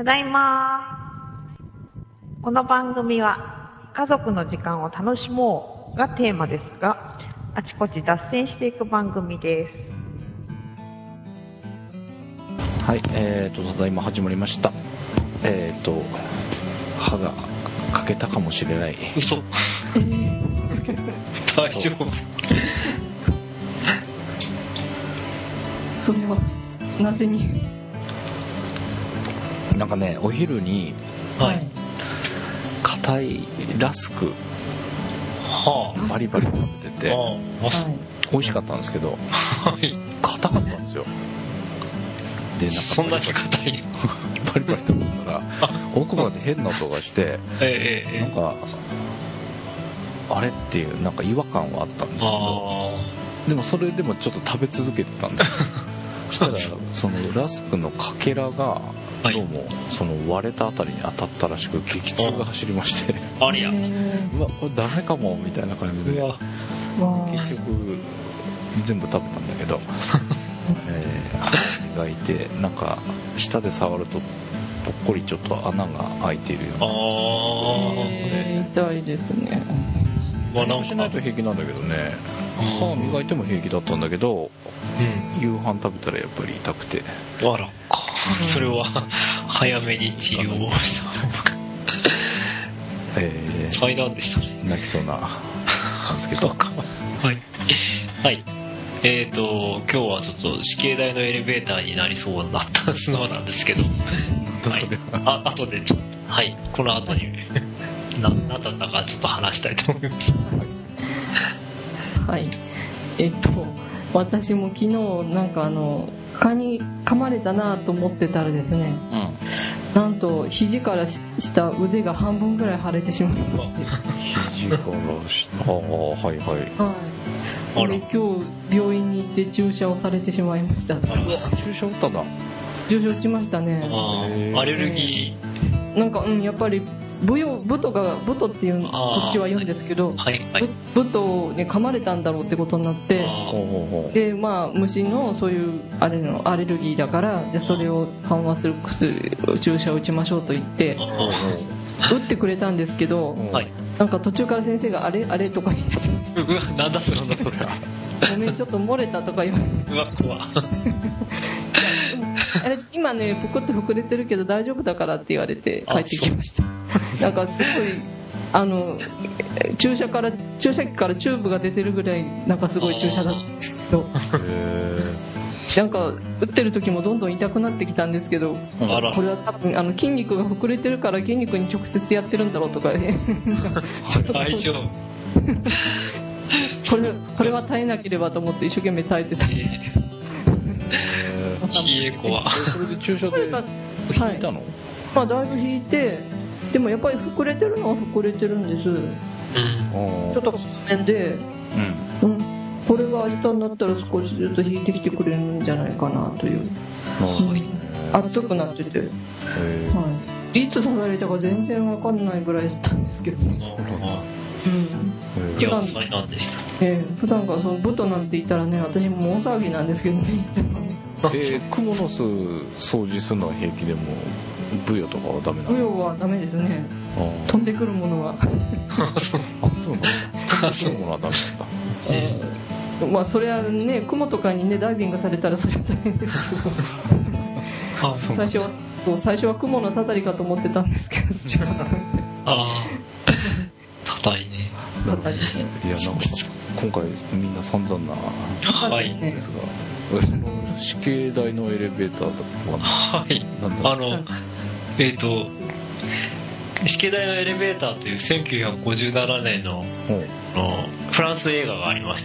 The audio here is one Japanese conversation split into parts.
ただいま。この番組は家族の時間を楽しもうがテーマですが、あちこち脱線していく番組です。 はい、ただいま始まりました。歯が欠けたかもしれない。 嘘。大丈夫。 それはなぜに？ なんかね、お昼に硬いラスクバリバリ食べてて、美味しかったんですけど、硬かったんですよ。で、なんかそんなに硬いバリバリ食べてたら奥まで変な音がしてなんかあれっていうなんか違和感はあったんですけど、でもそれでもちょっと食べ続けてたんですよ。そしたらそのラスクのかけらがどうもその割れたあたりに当たったらしく激痛が走りまして、 ありゃ、 うわこれダメかもみたいな感じで結局全部食べたんだけど歯を磨いてなんか舌で触るとぽっこりちょっと穴が開いているような。 痛いですね。 何しないと平気なんだけどね、歯磨いても平気だったんだけど、夕飯食べたらやっぱり痛くて、 あら、それは早めに治療をした災難でしたね。 泣きそうなんですけど。 はいはい。今日はちょっと死刑台のエレベーターになりそうになったのなんですけど、後でちょっと、はい、この後に何だったかちょっと話したいと思います。 はい。私も昨日なんか蚊に噛まれたなと思ってたらですね、なんと肘から下腕が半分ぐらい腫れてしまいまして。 肘から下、はいはい。 で今日病院に行って注射をされてしまいました。 注射打ったんだ。 注射打ちましたね。 アレルギーなんかやっぱりブトっていうこっちは言うんですけど、ブトに噛まれたんだろうってことになって、でまあ虫のそういうアレルギーだからじゃあそれを緩和する注射を打ちましょうと言って打ってくれたんですけど、なんか途中から先生があれとか言ってました。 なんだそれごめんちょっと漏れたとか言われて、 うわ怖今ねぷくっと膨れてるけど大丈夫だからって言われて帰ってきました。なんかすごい注射器からチューブが出てるぐらいなんかすごい注射だったんですけど、なんか打ってる時もどんどん痛くなってきたんですけど、これは多分筋肉が膨れてるから筋肉に直接やってるんだろうとか大丈夫これは耐えなければと思って一生懸命耐えてた。冷え怖。 それで注射で引いたの？ まあだいぶ引いて、でもやっぱり膨れてるのは膨れてるんです。ちょっと面で、これが明日になったら少しずつ引いてきてくれるんじゃないかなという。熱くなってて、いつ刺されたか全然わかんないぐらいだったんですけど。 いや、災難でした。 普段からそのブトなんて言ったらね、私も大騒ぎなんですけどね。 クモの巣掃除するのは平気でもブヨとかはダメなの？ ブヨはダメですね。飛んでくるものは。 そうなんだ。飛んでくるものはダメなんだ。 まあそれはね、クモとかにねダイビングされたらそれは大変ですけど。最初はクモのたたりかと思ってたんですけど。 たたりね。 いやなんか今回みんな散々なですが、その死刑台のエレベーターだと死刑台のエレベーターという1957年のフランス映画がありまして、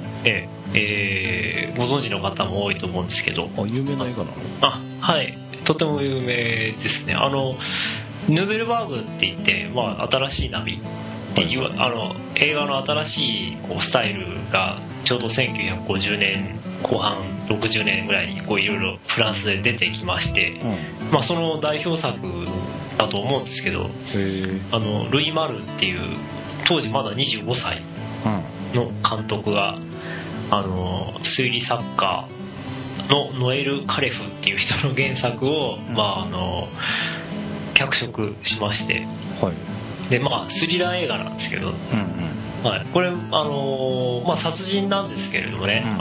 ご存知の方も多いと思うんですけど。 有名な映画なの？ はい、とても有名ですね。ヌーベルバーグって言って、新しい波っていう映画の新しいスタイルがちょうど1950年後半60年ぐらいにいろいろフランスで出てきまして、その代表作だと思うんですけど、ルイ・マルっていう当時まだ25歳の監督が推理作家ノエル・カレフっていう人の原作を、脚色しまして、はい、でスリラー映画なんですけど、はい、これ殺人なんですけれどもね、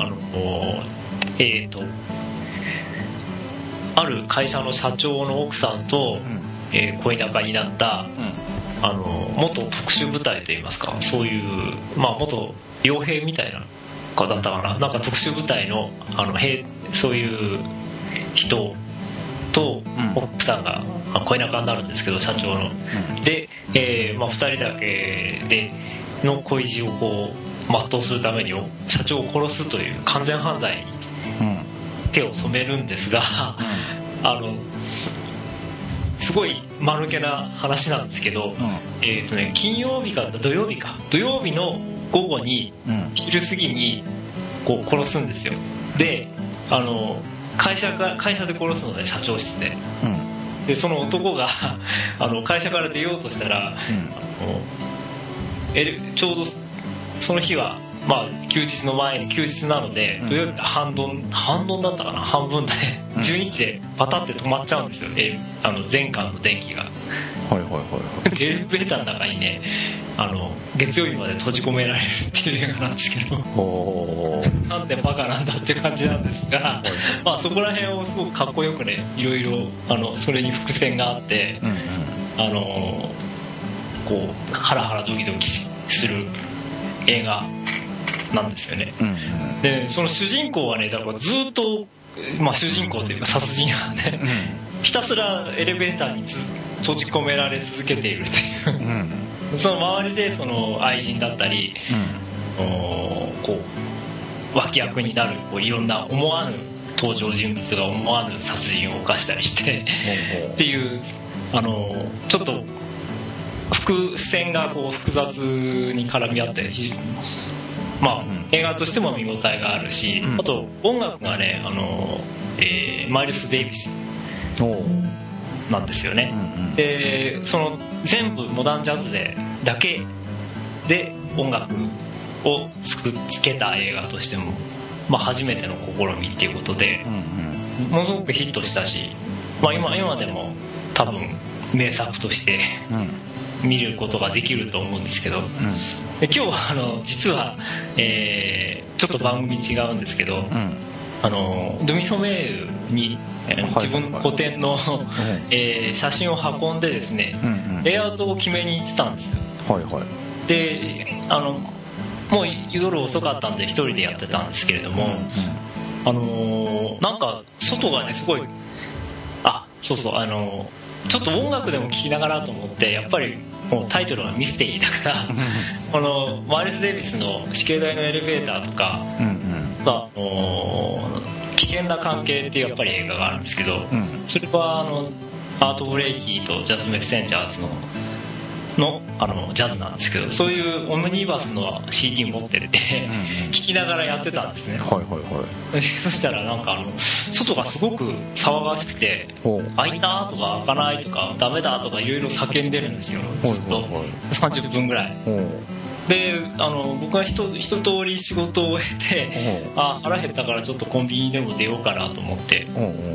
ある会社の社長の奥さんと、恋仲になった、元特殊部隊といいますか、そういう、元傭兵みたいな子だったかな、なんか特殊部隊の、そういう人と奥さんが恋仲になるんですけど、社長の、で、2人だけでの恋路をこう全うするために社長を殺すという完全犯罪に手を染めるんですが、すごい間抜けな話なんですけど、金曜日か土曜日の午後に、昼過ぎにこう殺すんですよ。で会社で殺すので、社長室で、でその男が会社から出ようとしたら、ちょうどその日は休日の前に休日なので、土曜日半ドンだったかな、半分で12時でパタって止まっちゃうんですよ、全館の電気が。エレベーターの中にね、月曜日まで閉じ込められるっていう映画なんですけど、なんでバカなんだって感じなんですが、そこら辺をすごくかっこよくね、いろいろそれに伏線があって、こうハラハラドキドキする映画なんですよね。でその主人公はね、だからずっと、主人公というか殺人犯で、ひたすらエレベーターに閉じ込められ続けているという、その周りでその愛人だったり、こう脇役になるいろんな思わぬ登場人物が思わぬ殺人を犯したりしてっていう、ちょっと伏線がこう複雑に絡み合って非常に映画としても見応えがあるし、あと音楽がね、マイルス・デイビスなんですよね。でその全部モダンジャズだけで音楽をつけた映画としても、初めての試みっていうことで、ものすごくヒットしたし、今でも多分名作として見ることができると思うんですけど、で今日は実は、ちょっと番組違うんですけど、ドミソメールに自分の個展の、写真を運んでですね、レイアウトを決めに行ってたんですよ。でもう夜遅かったんで一人でやってたんですけれども、なんか外がねすごい、ちょっと音楽でも聴きながらと思って、やっぱりもうタイトルはミステリーだからマイルス・デイビスの死刑台のエレベーターとか、危険な関係っていうやっぱり映画があるんですけど、それはアート・ブレイキーとジャズ・メッセンジャーズのジャズなんですけど、そういうオムニバスの CD 持ってて聴きながらやってたんですね。そしたらなんか外がすごく騒がしくて、開いたとか開かないとかダメだとかいろいろ叫んでるんですよ、ずっと30分ぐらい。で僕が一通り仕事を終えて、腹減ったからちょっとコンビニでも出ようかなと思って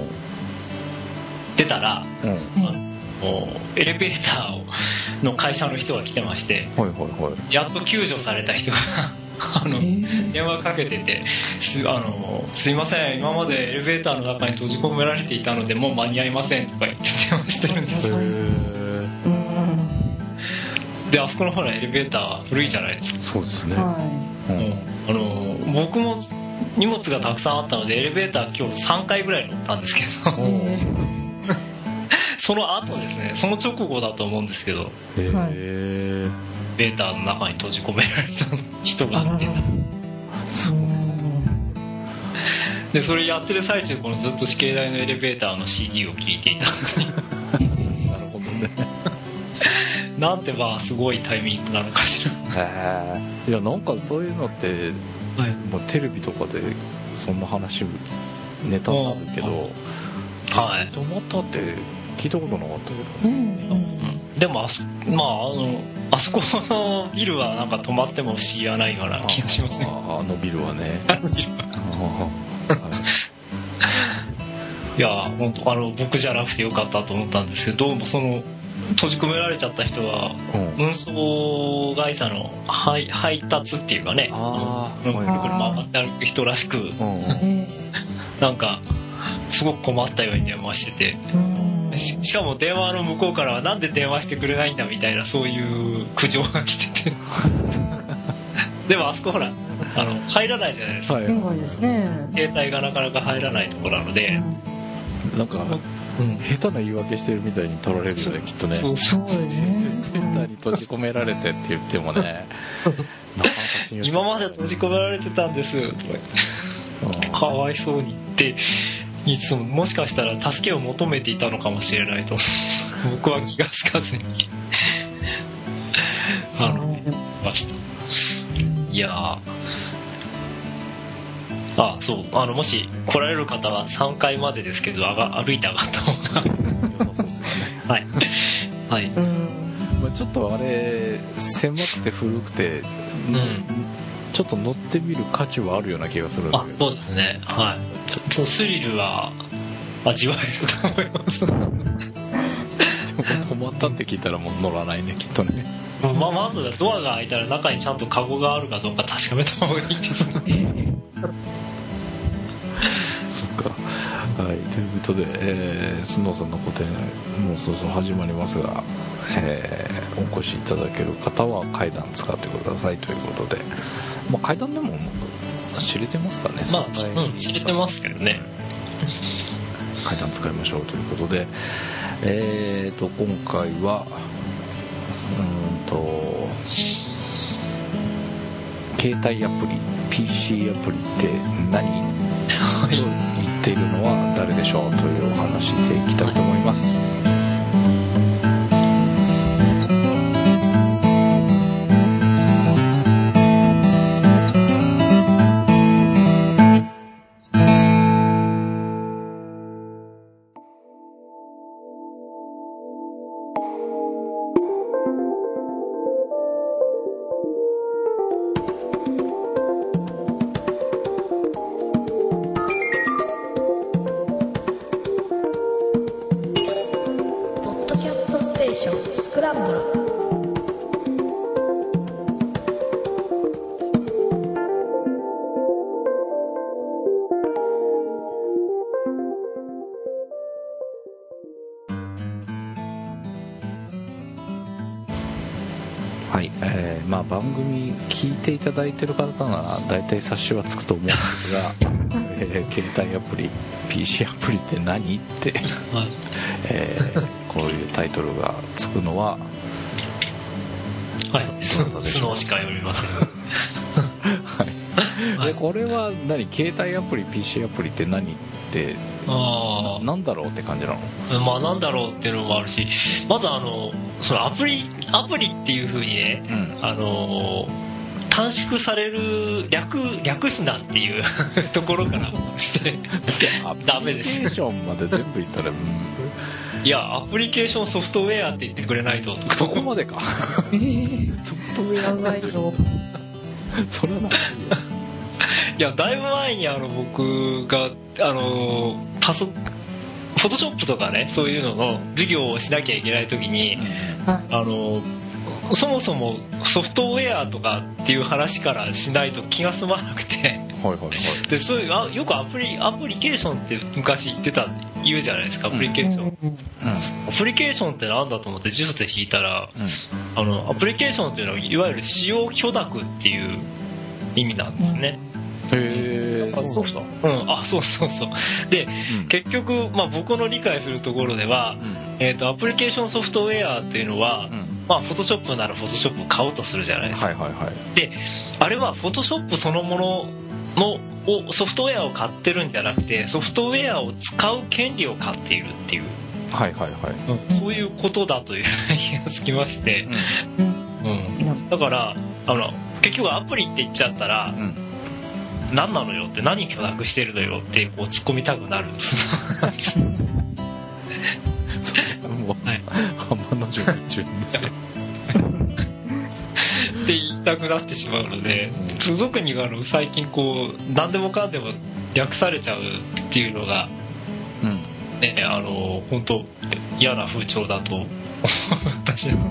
出たら、エレベーターの会社の人が来てまして、やっと救助された人が電話かけてて、すいません、今までエレベーターの中に閉じ込められていたのでもう間に合いませんとか言って電話してるんですよ。であそこのほらエレベーター古いじゃないですか。 そうですね。 僕も荷物がたくさんあったのでエレベーター今日3回ぐらい乗ったんですけどその後ですね、その直後だと思うんですけど、エレベーターの中に閉じ込められた人がいて、でそれやってる最中、このずっと死刑台のエレベーターの CD を聴いていたのになるほどねなんてすごいタイミングなのかしら。 いやなんかそういうのって、もうテレビとかでそんな話ネタになるけど、止まったって聞いたことなかったけど、 でもあそこのビルはなんか止まっても不思議はないような気がしますね。 あのビルはねいや本当僕じゃなくてよかったと思ったんですけど、どうもその閉じ込められちゃった人は、運送会社の配達っていうかね、これ回って歩く人らしく、なんかすごく困ったように電話してて、しかも電話の向こうからはなんで電話してくれないんだみたいな、そういう苦情が来ててでもあそこほら入らないじゃないですか、携帯がなかなか入らないところなので、 なんか下手な言い訳してるみたいに取られるよね、きっとね。そうですね。センターに閉じ込められてって言ってもね、なかなか信用して今まで閉じ込められてたんですとか、かわいそうにっていつも、もしかしたら助けを求めていたのかもしれないと僕は気がつかずにました。いやそうもし来られる方は3階までですけど歩いて上がった方がはいはい、 ちょっとあれ狭くて古くて、ちょっと乗ってみる価値はあるような気がするんだけど。 そうですね、はい、ちょっとスリルは味わえると思いますでも止まったって聞いたらもう乗らないね、きっとね。 まずドアが開いたら中にちゃんとカゴがあるかどうか確かめた方がいいですねそっか。はい、ということで、スノーさんの個展もうそろそろ始まりますが、お越しいただける方は階段使ってくださいということで、階段でも知れてますかね。 知れてますけどね。 階段使いましょうということで、今回は携帯アプリ PC アプリって何と言っているのは誰でしょうというお話でいきたいと思います。番組聞いていただいている方なら大体察しはつくと思うんですが、携帯アプリ PC アプリって何って、こういうタイトルがつくのは、 スノーしか読みませんでこれは携帯アプリ PC アプリって何ってなんだろうって感じなの。なんだろうっていうのもあるし、まずそのアプリっていう風にね、短縮される略すなっていうところからしてダメです。 アプリケーションまで全部言ったらいや、アプリケーションソフトウェアって言ってくれないと。 そこまでか。 ソフトウェアないの。 それはないよ。 いや、だいぶ前に僕がフォトショップとかね、そういうのの授業をしなきゃいけない時に、そもそもソフトウェアとかっていう話からしないと気が済まなくて、でそういうよくアプリケーションって昔言うじゃないですか。アプリケーション、アプリケーションってなんだと思って辞書で引いたら、アプリケーションっていうのはいわゆる使用許諾っていう意味なんですね。 へー、そうだ。 そうで、結局、僕の理解するところでは、アプリケーションソフトウェアっていうのは、フォトショップならフォトショップを買おうとするじゃないですか。で、あれはフォトショップそのもののソフトウェアを買ってるんじゃなくて、ソフトウェアを使う権利を買っているっていう、そういうことだという気がつきまして、だから結局アプリって言っちゃったら、何なのよって、何許諾してるのよってこう突っ込みたくなるんですそれはもう、浜の上中ですよって言いたくなってしまうので、特に最近こう何でもかんでも略されちゃうっていうのがね、本当嫌な風潮だと私は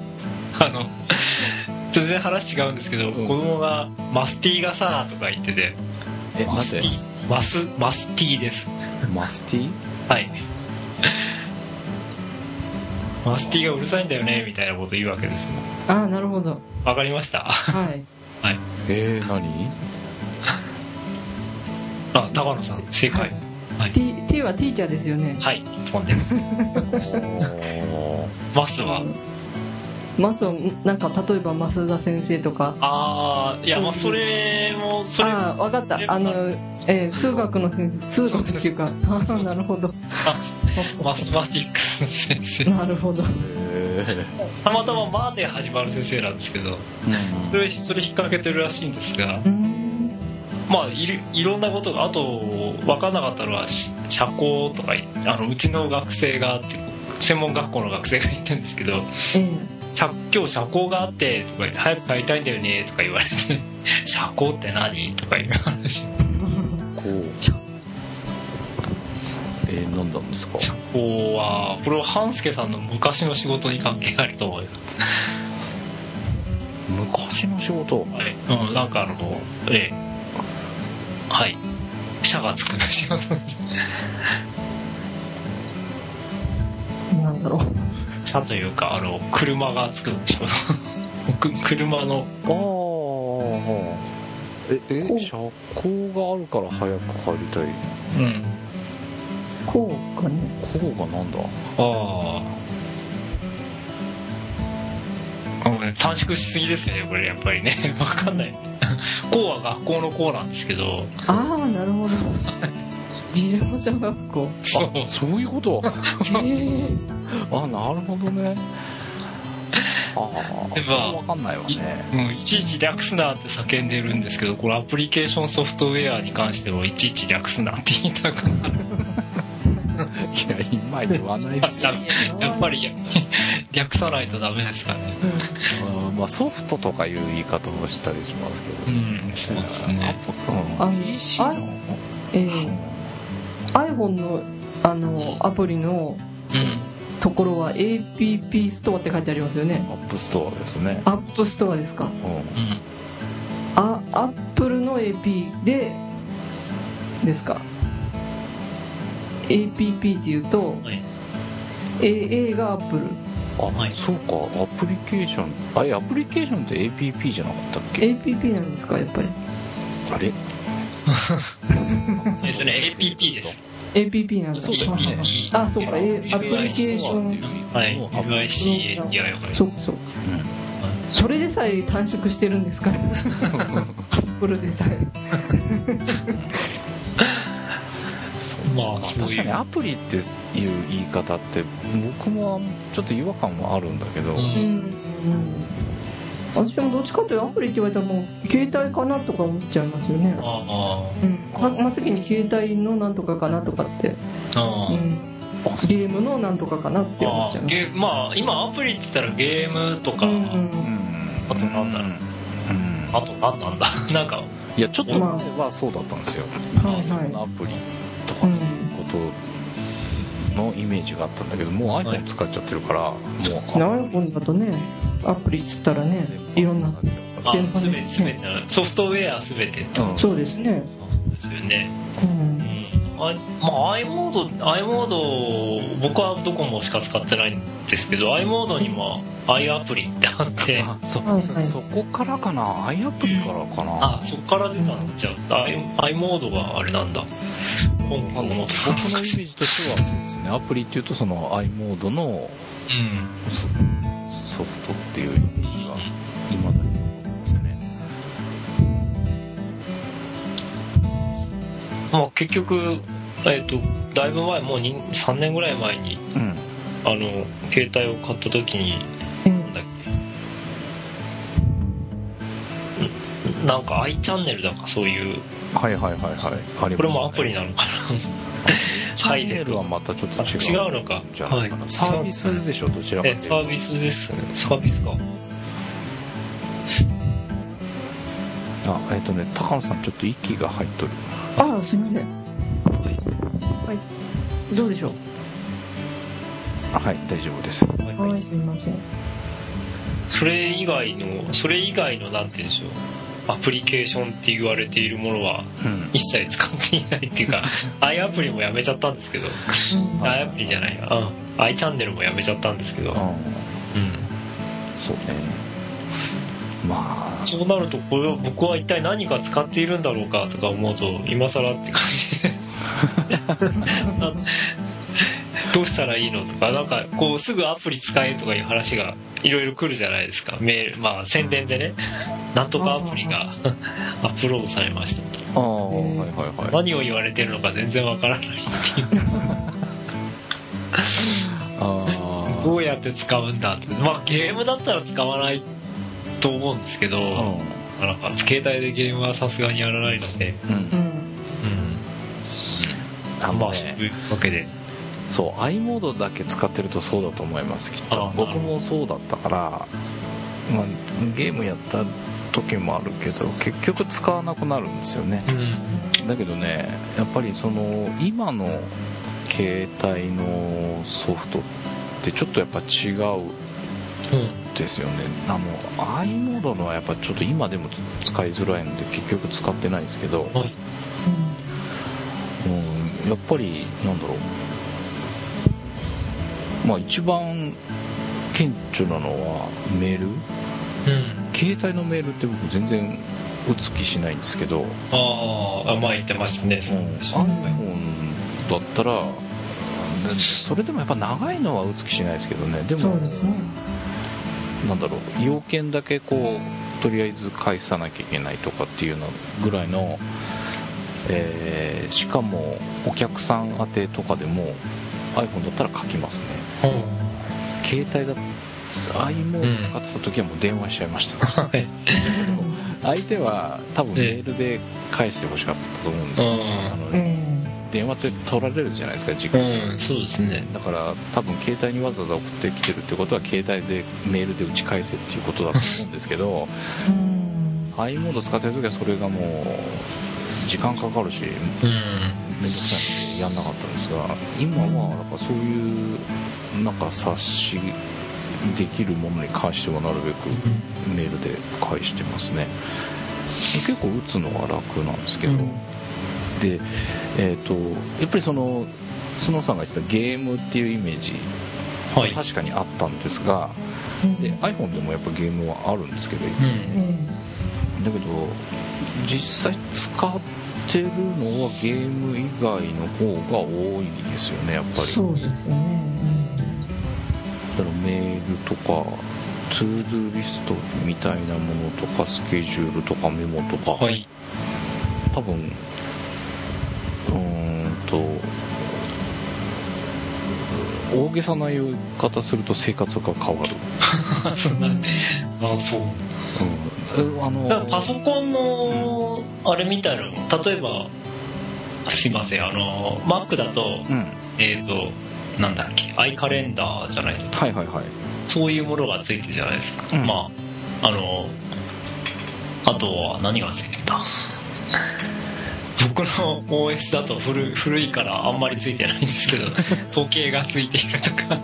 全然話違うんですけど、子供がマスティーがさとか言ってて、マスティーです。 マスティー？ はい。マスティーがうるさいんだよねみたいなこと言うわけですよ。 ああ、なるほど。 わかりました。 はい。 はい。 何？ 高野さん正解。 はい、T はティーチャーですよね。 はい、ポンです。マスはなんか例えば増田先生とか。 いや、それも分かった。数学っていうか。なるほど。 マスマティックスの先生。 なるほど。 たまたまマーで始まる先生なんですけど、それ引っ掛けてるらしいんですが、まあいろんなことが、あと分からなかったのは社交とか、うちの学生がって専門学校の学生が言ってるんですけど、今日社交があってとか言って、早く帰りたいんだよねとか言われて、社交って何とかいう話。 何なんですか？ 社交は、これは半助さんの昔の仕事に関係あると思うよ。 昔の仕事？ はい。なんかはい。社がつく仕事に。 なんだろう。 社というか、車がつく仕事。車の。 車高があるから早く帰りたい。 高がね。 高がなんだ？ 短縮しすぎですよね、これやっぱりね。わかんない。高は学校の高なんですけど。 なるほど。自動車学校。 そういうこと。なるほどね。わかんないわね。 いちいち略すなって叫んでるんですけど、これアプリケーションソフトウェアに関してもいちいち略すなって言いたくなる。 いや、今言わないですよ。 やっぱり略さないとダメですかね。 ソフトとかいう言い方もしたりしますけど。 そうですね。 iPhone のアプリのところは APP ストアって書いてありますよね。 アップストアですね。 アップストアですか。アップルの AP ですか。APP っていうと、A がアップル。 そうか。アプリケーション。アプリケーションって APP じゃなかったっけ？ APP なんですか、やっぱり。 あれそれ APP です。 APP なんですか。そうか。アプリケーション。 UICATI。 そう。それでさえ短縮してるんですから。アップルでさえ。 確かにアプリっていう言い方って僕もちょっと違和感はあるんだけど、 私もどっちかというとアプリって言われたらもう携帯かなとか思っちゃいますよね。真っ先に携帯のなんとかかなとかって、ゲームのなんとかかなって思っちゃいます。 今アプリって言ったらゲームとか、あとなんだろう、あと何なんだなんか、 いやちょっと前はそうだったんですよ。アプリとかのことのイメージがあったんだけど、もう iPhone 使っちゃってるから、もう iPhone だとね、アプリっつったらね、いろんな全般ですね。 ソフトウェアすべて。 そうですね。 ですよね。i モード僕はドコモしか使ってないんですけど、 i モードにも i アプリってあって、 そこからかな、 i アプリからかな。 そこから出たんじゃあ i モードがあれなんだ。 僕のイメージとしてはそうですね、アプリっていうとその i モードのソフトっていう意味は今だに思いますね。 結局、だいぶ前、もう3年ぐらい前に、携帯を買った時に、なんだっけ、なんか i チャンネルだかそういう、 これもアプリなのかな。 チャンネルはまたちょっと違う。 違うのか。 サービスでしょ、どちらかというと。 サービスですね。サービスか。 高野さんちょっと息が入っとる。 すいません。はい。 どうでしょう。 はい、大丈夫です。 はい、すいません。 それ以外のなんて言うんでしょう、アプリケーションって言われているものは一切使っていないっていうか、i アプリもやめちゃったんですけど、i アプリじゃないな、i チャンネルもやめちゃったんですけど、 そうね。まあそうなると、これは僕は一体何か使っているんだろうかとか思うと、今更って感じでどうしたらいいのとか、なんかこうすぐアプリ使えとかいう話がいろいろ来るじゃないですか。メール、まあ宣伝でね、なんとかアプリがアップロードされましたと。 はいはいはい。 何を言われてるのか全然わからないっていうどうやって使うんだって。まあゲームだったら使わないと思うんですけど、なんか携帯でゲームはさすがにやらないので、まあそういうわけで。 そう、i モードだけ使ってるとそうだと思います、きっと。僕もそうだったから、まあ、ゲームやった時もあるけど結局使わなくなるんですよね、だけどね、やっぱりその今の携帯のソフトってちょっとやっぱ違うですよね。i モードのはやっぱちょっと今でも使いづらいので結局使ってないですけど、やっぱりなんだろう、まあ一番顕著なのはメール、携帯のメールって僕全然打つ気しないんですけど、 まあ言ってましたね。 iPhone だったらそれでもやっぱ長いのは打つ気しないですけどね。でもそうですね、なんだろう、要件だけこうとりあえず返さなきゃいけないとかっていうのぐらいの、しかもお客さん宛てとかでも iPhone だったら書きますね、携帯だと i モード使ってた時はもう電話しちゃいました、相手は多分メールで返してほしかったと思うんですけど、電話って取られるじゃないですか、時間、 そうですね。 だから多分携帯にわざわざ送ってきてるってことは携帯でメールで打ち返せっていうことだと思うんですけどi モード使ってる時はそれがもう時間かかるし、めんどくさいのでやんなかったんですが、今はなんかそういうなんか察しできるものに関してはなるべくメールで返してますね。結構打つのは楽なんですけど、で、やっぱりそのスノーさんが言ってたゲームっていうイメージ、確かにあったんですが、で iPhone でもやっぱゲームはあるんですけど、だけど実際使ってるのはゲーム以外の方が多いですよね、やっぱり。 そうですね。 だからメールとかトゥードゥーリストみたいなものとかスケジュールとかメモとか、多分大げさな言い方すると生活が変わる。 そう。パソコンのあれみたいなの、例えばすいません、Mac だと、なんだっけ、アイカレンダーじゃないの、そういうものがついてるじゃないですか、まああとは何がついてた僕の OS だと古いからあんまりついてないんですけど時計がついているとか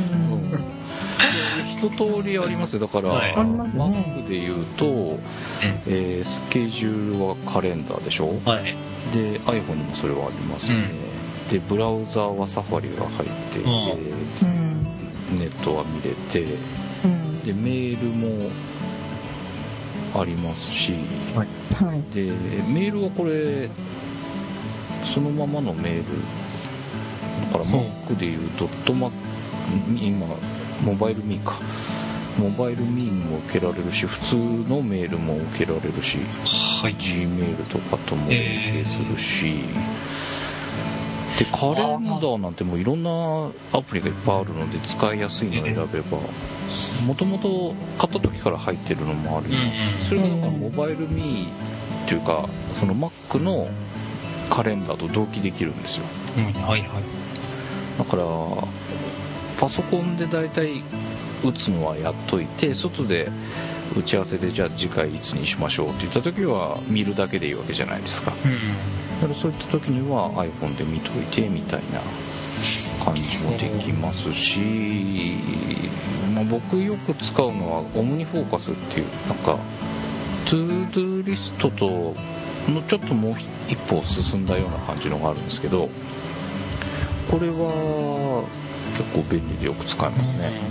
一通りありますよ。だから、Mac で言うと、スケジュールはカレンダーでしょ、で iPhone にもそれはありますね、でブラウザーはサファリが入っていて、ネットは見れて、でメールもありますし、でメールはこれそのままのメールだから Mac でいうドットマ今モバイルミーも受けられるし、普通のメールも受けられるし、G メールとかとも連携するし、でカレンダーなんてもういろんなアプリがいっぱいあるので使いやすいのを選べば、もともと買った時から入ってるのもあるよ、それがなんかモバイルミーっていうかその Mac のカレンダーと同期できるんですよ、だからパソコンでだいたい打つのはやっといて、外で打ち合わせでじゃあ次回いつにしましょうって言った時は見るだけでいいわけじゃないですか、だからそういった時には iPhone で見といてみたいな感じもできますし、僕よく使うのはオムニフォーカスっていうなんかトゥードゥーリストとのちょっともう一歩進んだような感じのがあるんですけど、これは結構便利でよく使いますね。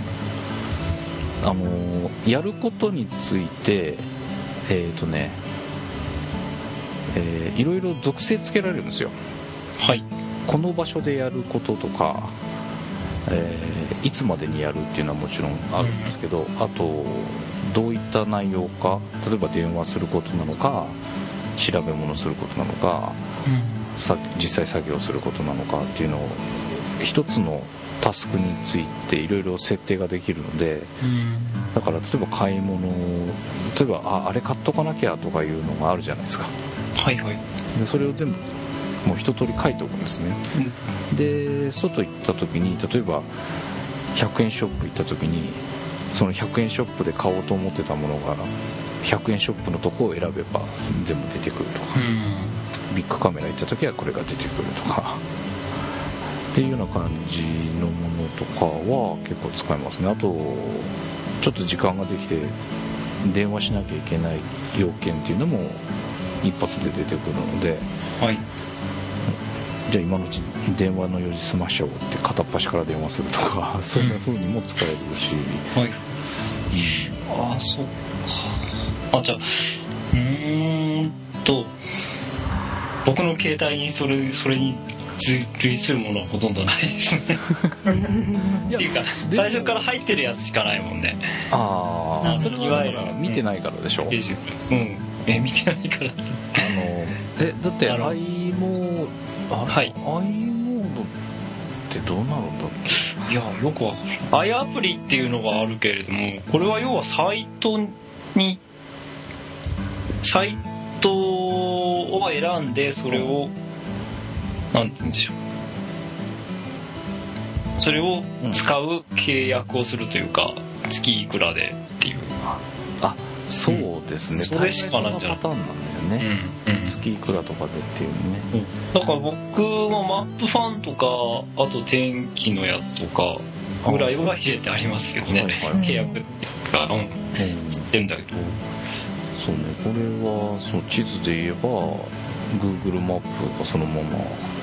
やることについていろいろ属性つけられるんですよ。 はい。 この場所でやることとか、いつまでにやるっていうのはもちろんあるんですけど、あとどういった内容か、例えば電話することなのか調べ物することなのか、実際作業することなのかっていうのを一つのタスクについていろいろ設定ができるので、だから例えば買い物、例えばあれ買っとかなきゃとかいうのがあるじゃないですか。 はいはい。 でそれを全部もう一通り書いておくんですね、で外行った時に例えば100円ショップ行った時にその100円ショップで買おうと思ってたものが100円ショップのとこを選べば全部出てくるとか、ビッグカメラ行った時はこれが出てくるとかっていうような感じのものとかは結構使いますね。あとちょっと時間ができて電話しなきゃいけない要件っていうのも一発で出てくるので、 はい、 じゃあ今のうち電話の用事済ましちゃおうって片っ端から電話するとか、そんな風にも使えるし、 はい、ああそうか。あ、じゃあ僕の携帯にそれに付随するものはほとんどないですねっていうか最初から入ってるやつしかないもんね。 ああ、それはだから見てないからでしょ。 スケジュール、見てないから。 だって i モード、 はい、 i モードってどうなるんだっけ。 いやよくわかんない。i アプリっていうのがあるけれども、これは要はサイトを選んでそれを、なんて言うんでしょう、それを使う契約をするというか、月いくらでっていう。 あ、そうですね、 それしかないんじゃない。 パターンなんだよね、月いくらとかでっていうね、 だから僕もマップファンとかあと天気のやつとかぐらいは入れてありますけどね、契約っていうか、知ってるんだけど。 そうね、これはそう地図で言えば Google マップがそのまま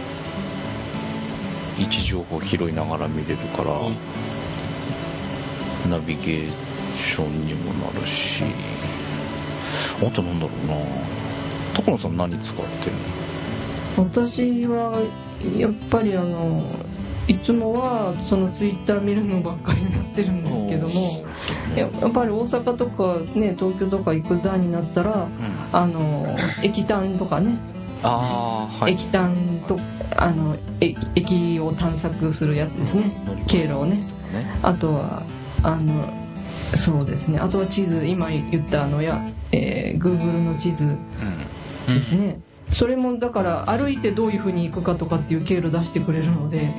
位置情報を拾いながら見れるから、ナビゲーションにもなるし、あとなんだろうな、高野さん何使ってるの？私はやっぱりいつもはそのツイッター見るのばっかりになってるんですけども、やっぱり大阪とかね、東京とか行く段になったら、駅単とかね、駅単と駅を探索するやつですね、経路をね。あとはそうですね、あとは地図、今言ったGoogle の地図ですね、それもだから歩いてどういう風に行くかとかっていう経路出してくれるので、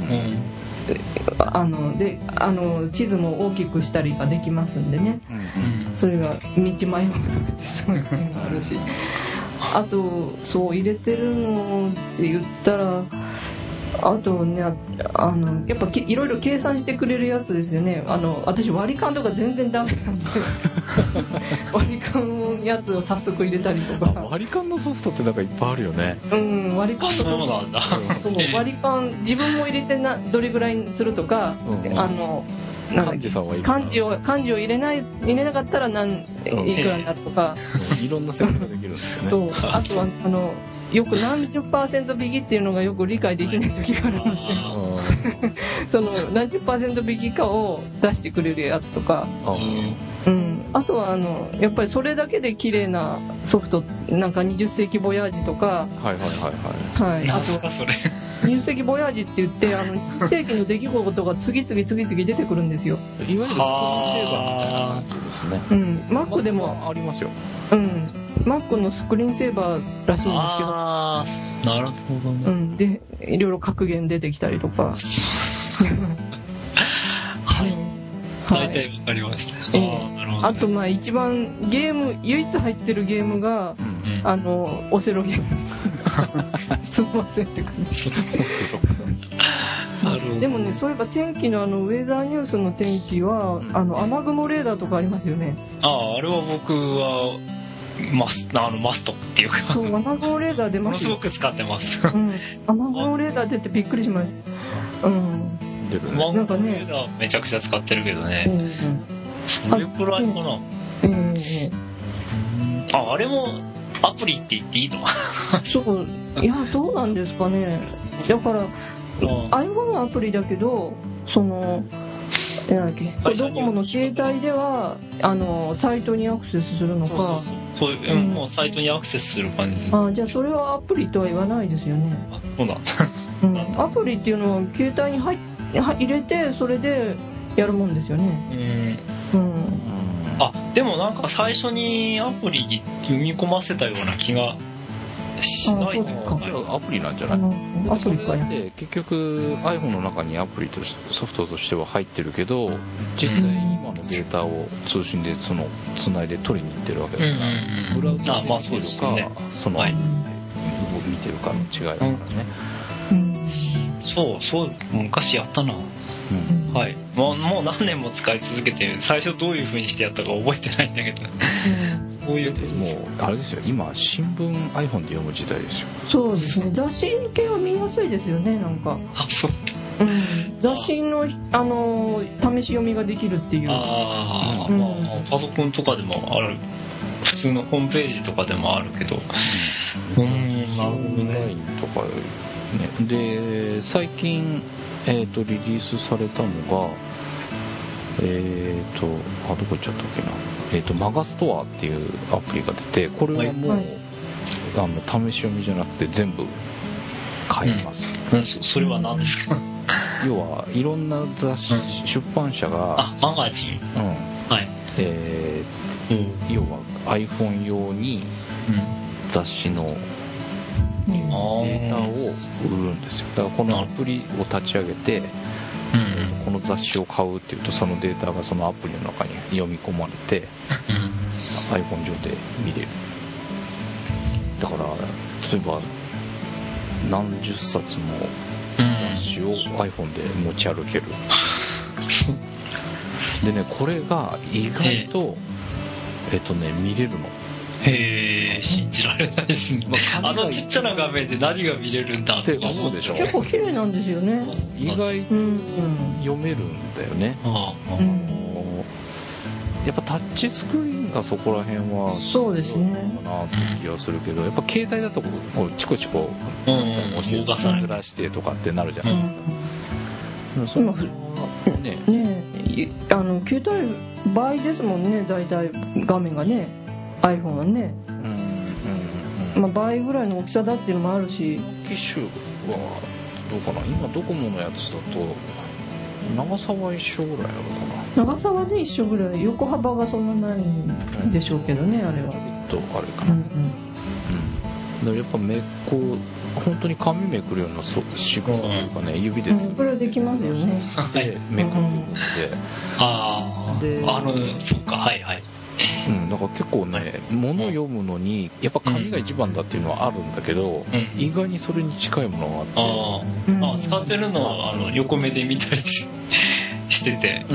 地図も大きくしたりができますんでね、それが道迷わなくてそういうのがあるし、あとそう入れてるのって言ったら、あとね、やっぱいろいろ計算してくれるやつですよね。私割り勘とか全然ダメなんで割り勘のやつを早速入れたりとか。 割り勘のソフトってなんかいっぱいあるよね。 割り勘とか。 そうなんだ。 そう割り勘自分も入れてどれぐらいにするとか、漢字を入れなかったらいくらになるとか、 いろんな設定ができるんですよね。 そう。あとはよく何十%引きっていうのがよく理解できない時があるのでその何十%引きかを出してくれるやつとか、あとはやっぱりそれだけで綺麗なソフト、なんか20世紀ボヤージとか、 何すかそれ。 20世紀ボヤージって言って20世紀の出来事が次々出てくるんですよ。 いわゆるスクリーンセーバーみたいな感じですね。 Mac でもありますよ。 Mac のスクリーンセーバーらしいんですけど。 なるほどね。 でいろいろ格言出てきたりとか大体わかりました。 あとまあ一番唯一入ってるゲームが、オセロゲームすみませんって感じ。でもね、そういえば天気のウェザーニュースの天気は、雨雲レーダーとかありますよね。 あれは僕はマストっていうか、 そう、雨雲レーダー出ます。 ものすごく使ってます。 雨雲レーダー出てびっくりします。 なんかね、レーダーめちゃくちゃ使ってるけどね。それくらいかな。あれもアプリって言っていいの？ そう、いや、どうなんですかね。だから iPhone はアプリだけど、なんだっけ、ドコモの携帯ではサイトにアクセスするのか。 そういう、もうサイトにアクセスする感じです。 じゃあそれはアプリとは言わないですよね。 そうなんアプリっていうのは携帯に入れてそれでやるもんですよね。 でもなんか最初にアプリに読み込ませたような気がしないのかな。 アプリなんじゃない？アプリかや。で結局 iPhone の中にアプリとソフトとしては入ってるけど、実際今のデータを通信でつないで取りに行ってるわけだから、ブラウザで見てるか、見てるかの違いだからね。 そう昔やったな。はい、もう何年も使い続けて、最初どういう風にしてやったか覚えてないんだけど、 こういうもうあれですよ、今新聞 iPhone で読む時代ですよ。 そうですね、雑誌系は見やすいですよね、なんか。 そう、 雑誌の試し読みができるっていう。 パソコンとかでもある、普通のホームページとかでもあるけど、 なるほどね。とかね。で最近リリースされたのがどこ行っちゃったっけな、マガストアっていうアプリが出て、これはもう、試し読みじゃなくて全部買えます。 それは何ですか？ 要はいろんな雑誌、出版社がマガジン、はい、 要は iPhone 用に雑誌のデータを売るんですよ。だからこのアプリを立ち上げて、この雑誌を買うっていうと、そのデータがそのアプリの中に読み込まれて、iPhone 上で見れる。だから例えば何十冊も雑誌を iPhone で持ち歩ける。でね、これが意外と見れるの。 へー、信じられないですね。ちっちゃな画面で何が見れるんだって思うでしょ。 結構綺麗なんですよね。 意外と読めるんだよね。やっぱタッチスクリーンがそこら辺はそうですねかなって気がするけど、やっぱ携帯だとこうチコチコ押してずらしてとかってなるじゃないですか。 今ね携帯倍ですもんね、大体画面がね。iPhone はね、倍ぐらいの大きさだっていうのもあるし。 機種はどうかな、今ドコモのやつだと長さは一緒ぐらいなのかな。長さはね一緒ぐらい、横幅がそんなないんでしょうけどね、あれはあれかな。やっぱ本当に紙めくるような仕草というかね、指でそれはできますよね。 でめくってるので、 そっか、はいはい。 だから結構ね、物を読むのにやっぱ紙が一番だっていうのはあるんだけど、意外にそれに近いものがあって、 使ってるのは横目で見たりしてて、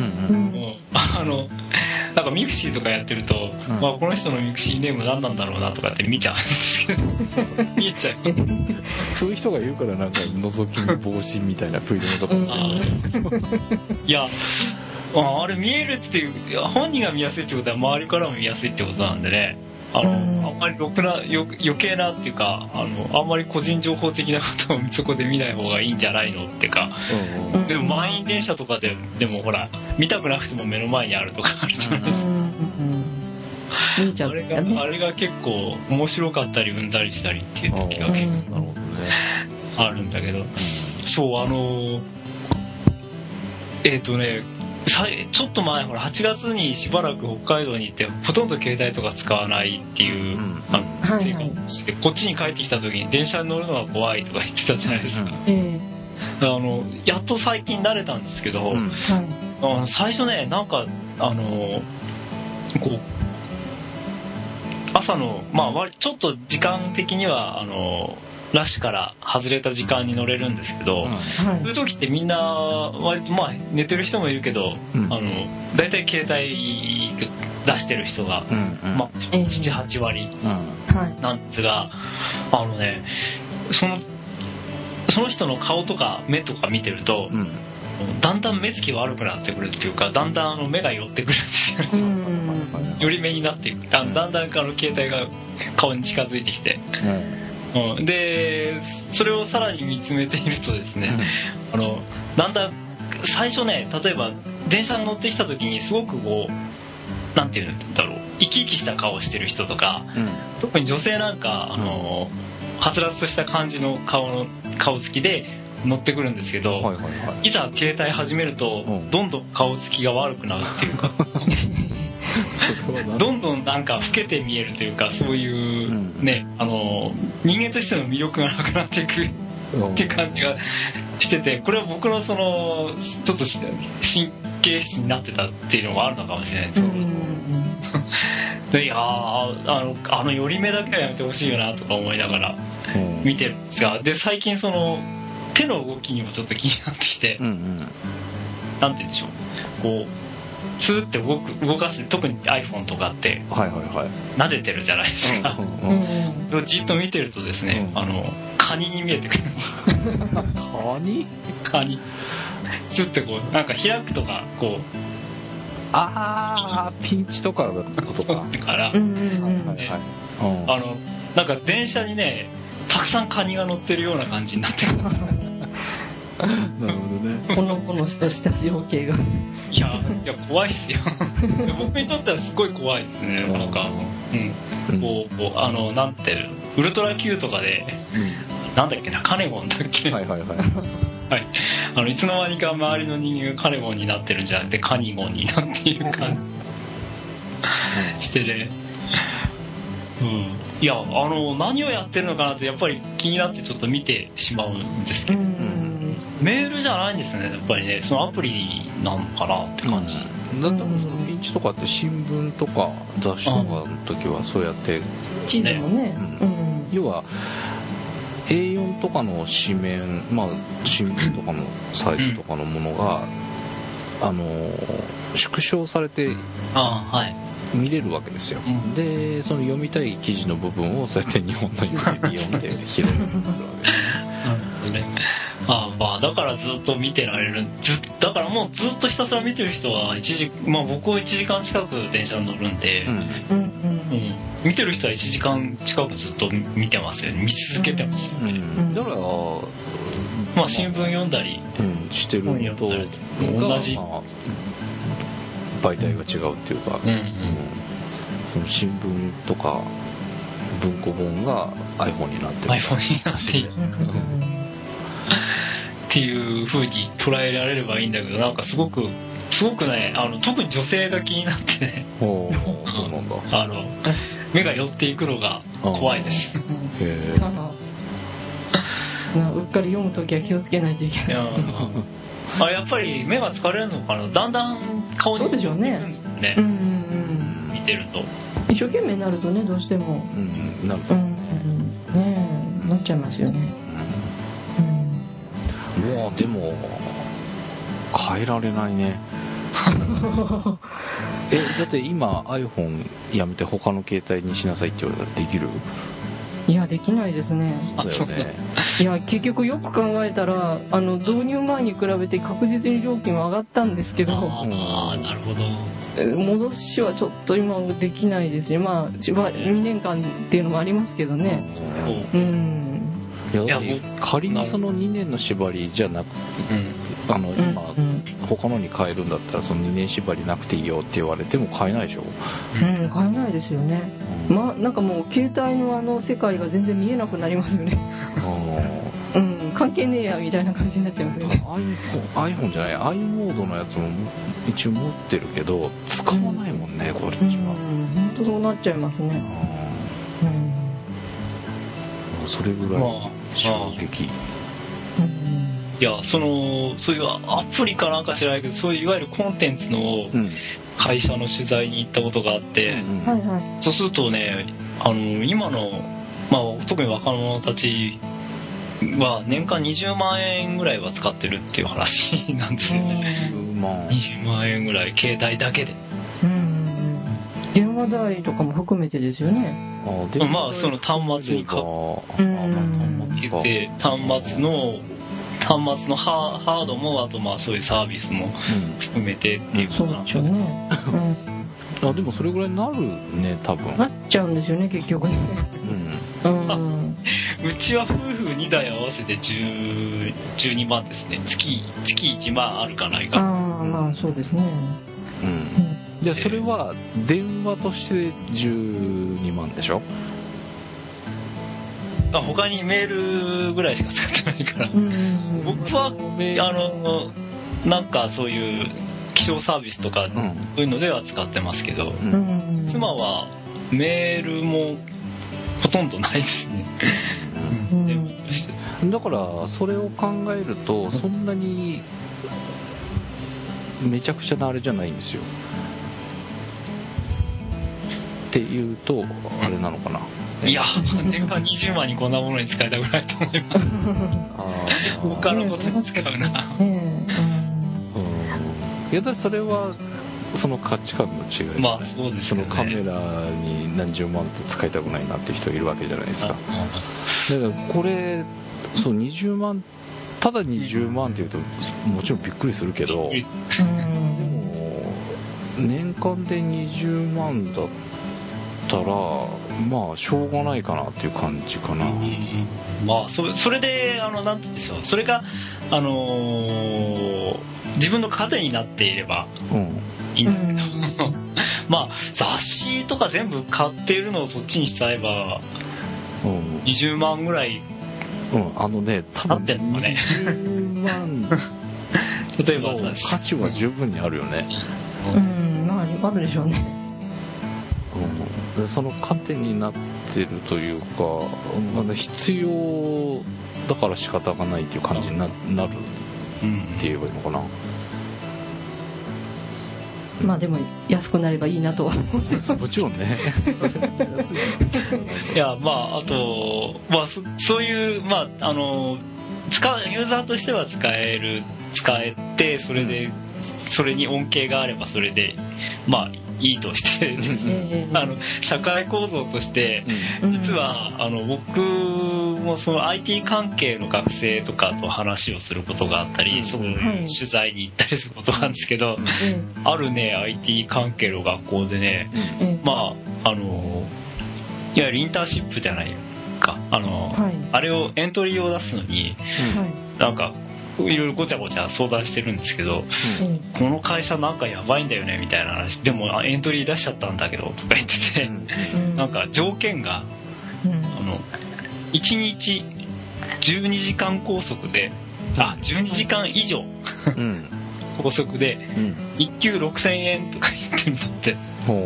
なんかミクシーとかやってると、この人のミクシーネーム何なんだろうなとかって見ちゃうんですけど見えちゃう。 そういう人がいるから、なんか覗き見防止みたいなフィルムとかいや、あれ見えるっていう、本人が見やすいってことは周りからも見やすいってことなんでね、あんまり余計なっていうか、あんまり個人情報的なことをそこで見ない方がいいんじゃないのっていうか、でも満員電車とかでもほら見たくなくても目の前にあるとかあるじゃないですか。 見ちゃう、ね、 あれが結構面白かったりうんざりしたりっていう時が結構あるんだけど、そうちょっと前、ほら8月にしばらく北海道に行ってほとんど携帯とか使わないっていう生活をして、こっちに帰ってきた時に電車に乗るのが怖いとか言ってたじゃないですか。やっと最近慣れたんですけど、 最初ねなんかこう朝のちょっと時間的にはラッシュから外れた時間に乗れるんですけど、そういう時ってみんな割と寝てる人もいるけど、だいたい携帯出してる人が、7、8割なんですが、その人の顔とか目とか見てると、だんだん目つき悪くなってくるっていうか、だんだん目が寄ってくるんですよね。寄り目になっていく。だんだん携帯が顔に近づいてきて、でそれをさらに見つめているとですね、だんだん最初ね、例えば電車に乗ってきた時にすごくなんていうんだろう、生き生きした顔をしてる人とか、特に女性なんかはつらつとした感じの顔つきで乗ってくるんですけど、いざ携帯始めると、どんどん顔つきが悪くなるっていうかどんどんなんか老けて見えるというか、そういうね、人間としての魅力がなくなっていくっていう感じがしてて、これは僕のちょっと神経質になってたっていうのもあるのかもしれないですけど、いや寄り目だけはやめてほしいよなとか思いながら見てるんですが、で最近手の動きにもちょっと気になってきて、なんて言うんでしょう、ツーって動かす、特に iPhone とかって撫でてるじゃないですか。じっと見てるとですね、カニに見えてくる。カニツーってなんか開くとかピンチとかのことかからなんか電車にねたくさんカニが乗ってるような感じになってる。 なるほどね。 この子のした情景がいや怖いっすよ。僕にとってはすごい怖いですね。なんかなんてウルトラ Q とかで、なんだっけな、カネゴンだっけ。いつの間にか周りの人間がカネゴンになってるんじゃなくてカニゴンになっている感じしてね。いや何をやってるのかなってやっぱり気になってちょっと見てしまうんですけど、メールじゃないんですね、やっぱりね。そのアプリなのかなって感じ。 だってピンチとかって新聞とか雑誌とかの時はそうやって地図もね、 要は A4 とかの紙面、新聞とかのサイズとかのものが、縮小されて見れるわけですよ。でその読みたい記事の部分をそうやって日本の指で読んで拾うわけです。 だからずっと見てられる。だからもうずっとひたすら見てる人は僕1時間近く電車に乗るんで、見てる人は1時間近くずっと見てますよね。見続けてますよね。 だから新聞読んだりしてるのと同じ媒体が違うっていうか、その新聞とか文庫本が iPhone になってる。 iPhone になっている。っていう風に捉えられればいいんだけど、なんかすごくね、特に女性が気になってね。 そうなんだ。 目が寄っていくのが怖いです。 うっかり読むときは気をつけないといけない。 やっぱり目が疲れるのかな。だんだん顔にそうでしょうね。 見てると一生懸命になるとね、どうしてもなるなっちゃいますよね。 もうでも変えられないね。だって今 iPhone やめて他の携帯にしなさいって言われたらできる？ いや、できないですね。 そうだよね。 いや、結局よく考えたら導入前に比べて確実に料金は上がったんですけど、 なるほど。 戻しはちょっと今できないですね。2年間っていうのもありますけどね。 いや仮にその2年の縛りじゃなく、今他のに変えるんだったらその2年縛りなくていいよって言われても変えないでしょ。 変えないですよね。なんかもう携帯の世界が全然見えなくなりますよね。関係ねえやみたいな感じになっちゃいますよね。 iPhone じゃない i モードのやつも一応持ってるけど使わないもんね、これ一番。 本当そうなっちゃいますね。 それぐらい衝撃。 いやそういうアプリかなんか知らないけど、そういういわゆるコンテンツの会社の取材に行ったことがあって、そうするとね、今の、特に若者たちは年間20万円ぐらいは使ってるっていう話なんですよね。20万円ぐらい携帯だけで。 電話代とかも含めてですよね。 その端末にかけて、端末のハードも、あとそういうサービスも含めてっていうことなんですよね。 でもそれぐらいになるね、多分。 なっちゃうんですよね、結局ね。 うちは夫婦2台合わせて12万ですね。月1万あるかないか。 そうですね。 じゃあそれは電話として12万でしょ？ 他にメールぐらいしか使ってないから。僕はなんかそういう気象サービスとか、そういうのでは使ってますけど、妻はメールもほとんどないですね。 だからそれを考えるとそんなにめちゃくちゃなあれじゃないんですよ。っていうとあれなのかな。 いや、年間20万にこんなものに使いたくないと思います。他のことに使うな。 いや、だそれはその価値観の違い、 そうですね。 そのカメラに何十万と使いたくないなって人いるわけじゃないですか。だからこれ20万、ただ20万っていうともちろんびっくりするけど、でも年間で20万だったらしょうがないかなっていう感じかな。 それでなんて言うんでしょう、それが自分の糧になっていればいいんだけど、雑誌とか全部買っているのをそっちにしちゃえば20万ぐらい多分20万例えば価値は十分にあるよね。 あるでしょうね。 その糧になってるというか、必要だから仕方がないっていう感じになるって言えばいいのかな。 でも安くなればいいなとは思ってます。 もちろんね。 いやあとそういうユーザーとしては使えて、それでそれに恩恵があればそれでいいとして社会構造として実は僕もその IT 関係の学生とかと話をすることがあったり、その取材に行ったりすることがあるんですけど、あるね IT 関係の学校でね、いわゆるインターンシップじゃないか、あれをエントリーを出すのになんかいろいろごちゃごちゃ相談してるんですけど、この会社なんかやばいんだよねみたいな話でもエントリー出しちゃったんだけどとか言ってて、なんか条件が1日12時間拘束で12時間以上拘束で1級6000円とか言ってるんだって。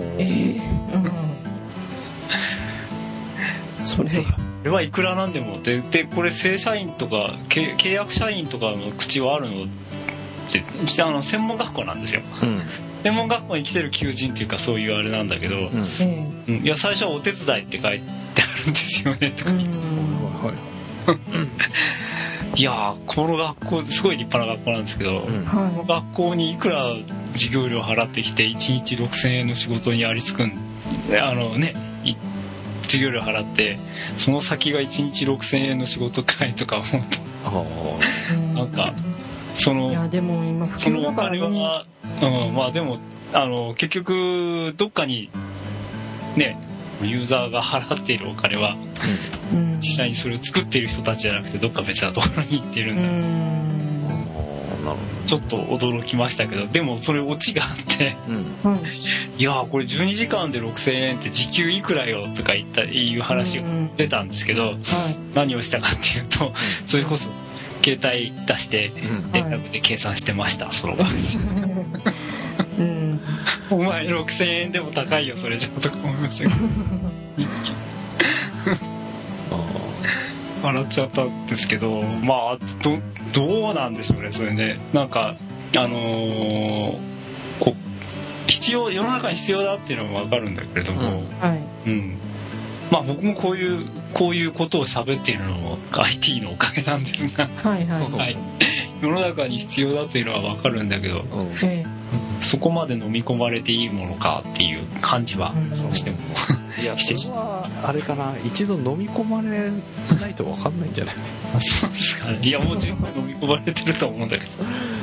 それはいくらなんでもでこれ正社員とか契約社員とかの口はあるのって専門学校なんですよ、専門学校に来てる求人っていうかそういうあれなんだけど、いや最初はお手伝いって書いてあるんですよねとかいやこの学校すごい立派な学校なんですけど、この学校にいくら授業料払ってきて1日6000円の仕事にありつくんで授業料払ってその先が1日6000円の仕事かいとか思うとなんかいやでも今普及だからね、 そのお金は、でも結局どっかにねユーザーが払っているお金は、実際にそれを作っている人たちじゃなくてどっか別なところに行ってるんだちょっと驚きましたけど、でもそれオチがあって、いやこれ12時間で6000円って時給いくらよとかいう話が出たんですけど、何をしたかっていうとそれこそ携帯出して電卓で計算してました、その場お前6000円でも高いよそれじゃとか思いましたけど笑っちゃったんですけど、まあどうなんでしょうね、それね。なんかこう世の中に必要だっていうのは分かるんだけれども、まあ僕もこういうことを喋っているのも IT のおかげなんですが、世の中に必要だというのは分かるんだけど、そこまで飲み込まれていいものかっていう感じはどうしてもいや、それはあれかな、一度飲み込まれないと分かんないんじゃない？ そうですかね。いや、もう十分飲み込まれてると思うんだけど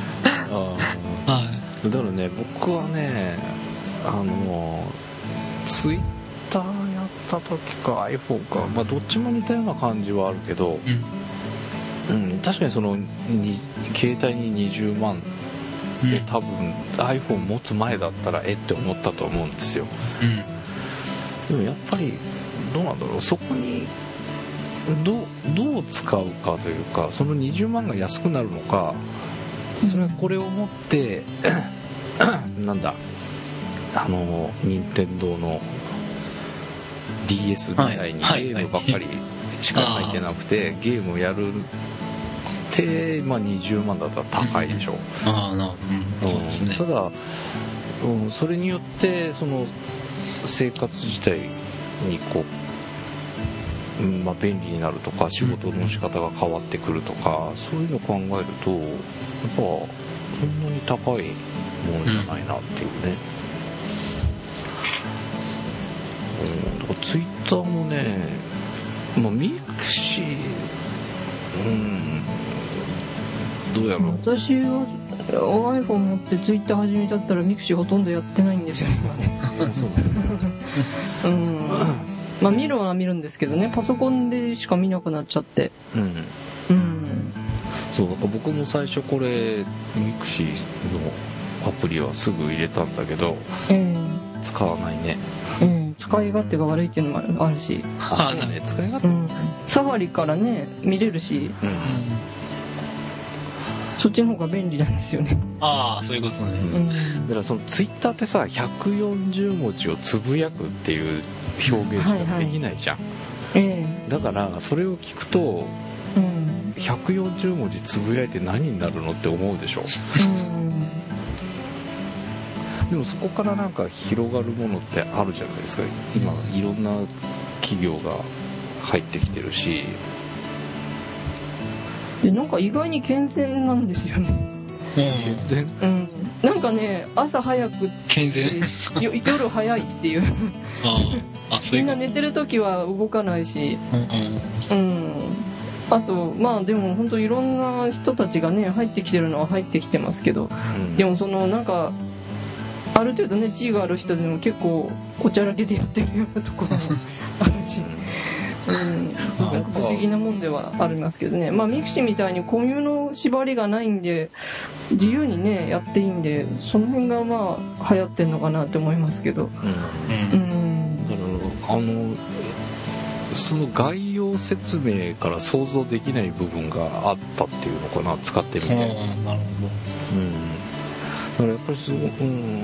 だからね、僕はね、ツイッターやった時か iPhone か、まあどっちも似たような感じはあるけど、確かにその携帯に20万で多分 iPhone 持つ前だったらって思ったと思うんですよ。でもやっぱりどうなんだろう、そこにどう使うかというか、その20万が安くなるのか、それはこれを持ってなんだ、任天堂の DS みたいにゲームばっかりしか入ってなくて、ゲームをやるって、まあ、20万だったら高いでしょ。ただ、それによってその生活自体にこう、まあ、便利になるとか、仕事の仕方が変わってくるとか、そういうのを考えるとやっぱそんなに高いものじゃないなっていうね。だからツイッターもね、まあ、ミクシー、どうやろう。 私は iPhone 持ってツイッター始めちゃったらミクシーほとんどやってないんですよ今ね。まあ見るは見るんですけどね、パソコンでしか見なくなっちゃって。 そう、だから僕も最初これミクシーのアプリはすぐ入れたんだけど、使わないね。 使い勝手が悪いっていうのもあるし。 使い勝手。 サファリからね見れるし、そっちの方が便利なんですよね。 そういうことね。 だからそのツイッターってさ、140文字をつぶやくっていう表現しかできないじゃん。だからそれを聞くと、140文字つぶやいて何になるのって思うでしょ。でもそこからなんか広がるものってあるじゃないですか。今いろんな企業が入ってきてるし、 でなんか意外に健全なんですよね。 健全？ なんかね、朝早く健全夜早いっていうみんな寝てる時は動かないし、あとまあでも本当いろんな人たちがね入ってきてるのは入ってきてますけど、でもそのなんかある程度ね地位がある人でも結構おちゃらけてやってるようなところもあるし、なんか不思議なもんではありますけどね。まあミクシーみたいに固有の縛りがないんで自由にねやっていいんで、その辺がまあ流行ってんのかなって思いますけど。 その概要説明から想像できない部分があったっていうのかな、使ってみて。なるほど。だからやっぱりすごく、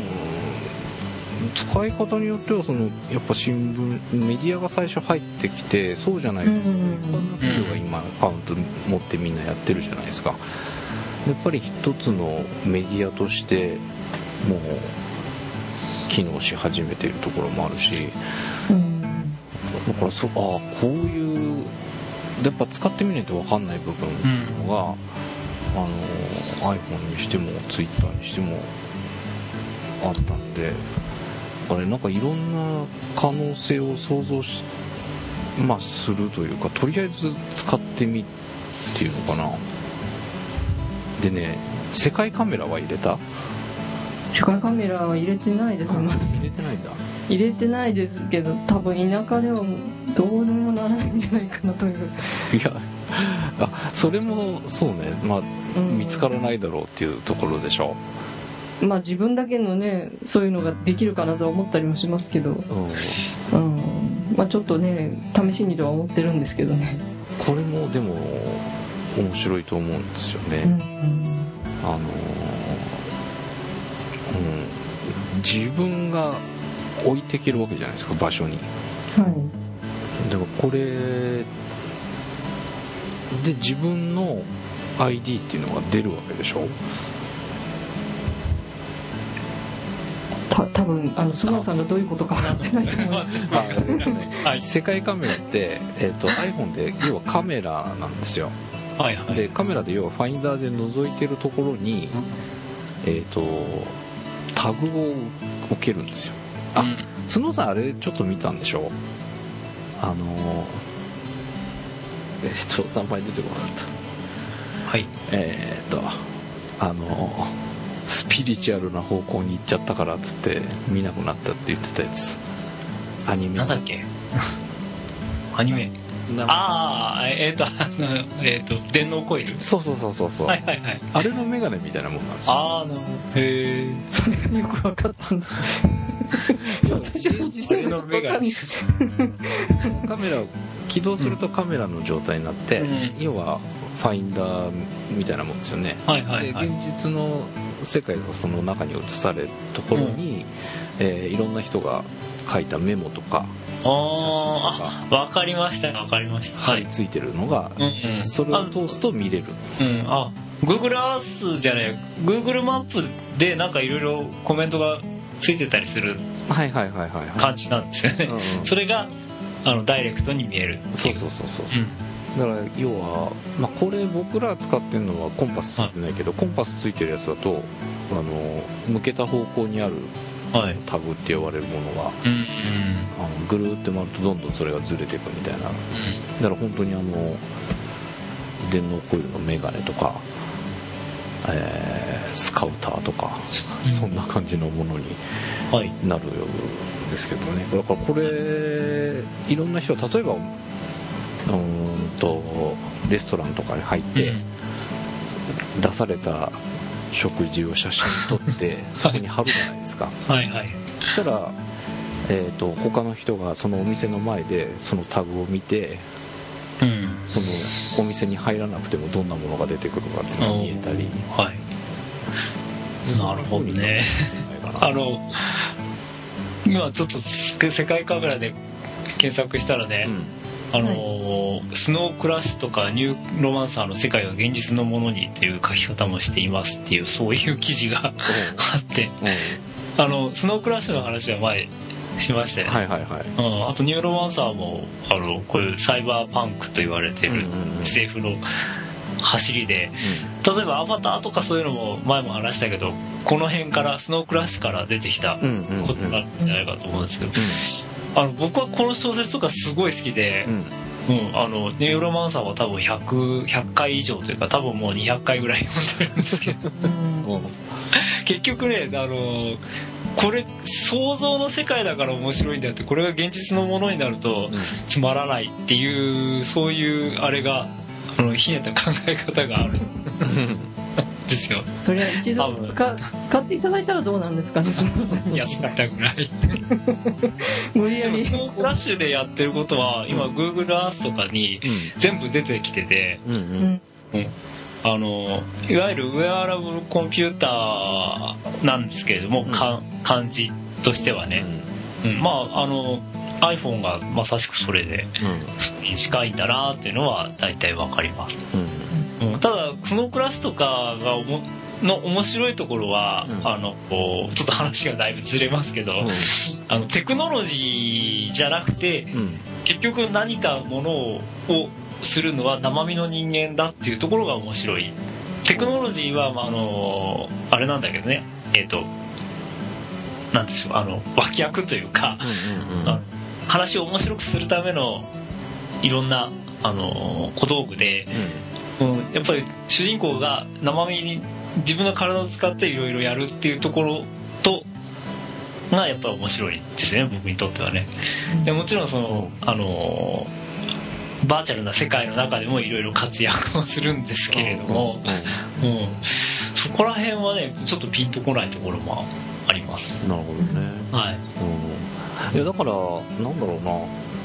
使い方によってはやっぱ新聞メディアが最初入ってきて、そうじゃないと一般の企業が今アカウント持ってみんなやってるじゃないですか。やっぱり一つのメディアとしてもう機能し始めているところもあるし、だからこういうやっぱ使ってみないと分かんない部分っていうのが、iPhone にしても Twitter にしてもあったんで、なんかいろんな可能性を想像するというか、とりあえず使ってみっていうのかな。でね、世界カメラは入れた？ 世界カメラは入れてないです。 入れてないんだ。 入れてないですけど、多分田舎ではどうにもならないんじゃないかなという。 いや、それもそうね、見つからないだろうっていうところでしょ。 まあ自分だけのねそういうのができるかなとは思ったりもしますけど、まあちょっとね試しにとは思ってるんですけどね。 これもでも面白いと思うんですよね。自分が置いていけるわけじゃないですか、場所に。でもこれで自分の ID っていうのが出るわけでしょ。 多分菅野さんがどういうことか分かってないと思います。 世界カメラって、iPhone で要はカメラなんですよ。はいはい、でカメラで要はファインダーで覗いてるところに、タグを置けるんですよ。スノーさんあれちょっと見たんでしょ。名前出てこなかった。はい。スピリチュアルな方向に行っちゃったからっつって見なくなったって言ってたやつ。アニメ。 なんだっけ。アニメ。ああ、電脳コイル。 そう。はいはいはい。あれのメガネみたいなもんなんですよ。 ああ、なるほど。へえ。 それがよく分かったんだ。私も実際のメガネ。 カメラを起動するとカメラの状態になって、要はファインダーみたいなもんですよね。はいはいはい。で現実の世界がその中に映されるところに、いろんな人が書いたメモとか。 わかりました貼り付いてるのが、それを通すと見れる。 Google Earth じゃない Google マップでなんかいろいろコメントがついてたりする感じなんですよね。それがダイレクトに見える。 そう、だから要は、これ僕ら使ってるのはコンパスついてないけど、コンパスついてるやつだと向けた方向にあるタグって呼ばれるものが、ぐるーって回るとどんどんそれがずれていくみたいな。だから本当に電脳コイルのメガネとか、スカウターとか、そんな感じのものになるんですけどね。だからこれいろんな人、例えばレストランとかに入って出された食事を写真撮ってそこに貼るじゃないですか。はいはい。そしたら、他の人がそのお店の前でそのタグを見て、そのお店に入らなくてもどんなものが出てくるかっていうのが見えたり。はい。 なるほどね。今ちょっと世界カメラで検索したらね、スノークラッシュとかニューロマンサーの世界が現実のものにという書き方もしていますっていう、そういう記事があって、スノークラッシュの話は前しましたよね。あとニューロマンサーもこういうサイバーパンクと言われてる SF の走りで、例えばアバターとかそういうのも前も話したけど、この辺からスノークラッシュから出てきたことなんじゃないかと思うんですけど、僕はこの小説とかすごい好きで、ニューロマンサーは多分100回以上というか、多分もう200回ぐらい読んでるんですけど結局ね、これ想像の世界だから面白いんだって、これが現実のものになるとつまらないっていう、そういうあれがひねった考え方があるですよ。 それは一度買っていただいたらどうなんですかね。 いや、使いたくない無理やり。 スノークラッシュでやってることは今 Google Earth とかに全部出てきてて、いわゆるウェアラブルコンピューターなんですけれども、漢字としてはね、iPhone がまさしくそれで近いんだなっていうのは大体わかります。ただスノークラッシュとかの面白いところは、ちょっと話がだいぶずれますけど、テクノロジーじゃなくて、結局何かものをするのは生身の人間だっていうところが面白い。テクノロジーは、あれなんだけどね、なんでしょう、脇役というか、話を面白くするためのいろんな小道具で、やっぱり主人公が生身に自分の体を使っていろいろやるっていうところとがやっぱり面白いですね、僕にとってはね。でもちろんそのバーチャルな世界の中でもいろいろ活躍はするんですけれども、そこら辺はねちょっとピンとこないところもあります。 なるほどね。はい。いやだからなんだろうな。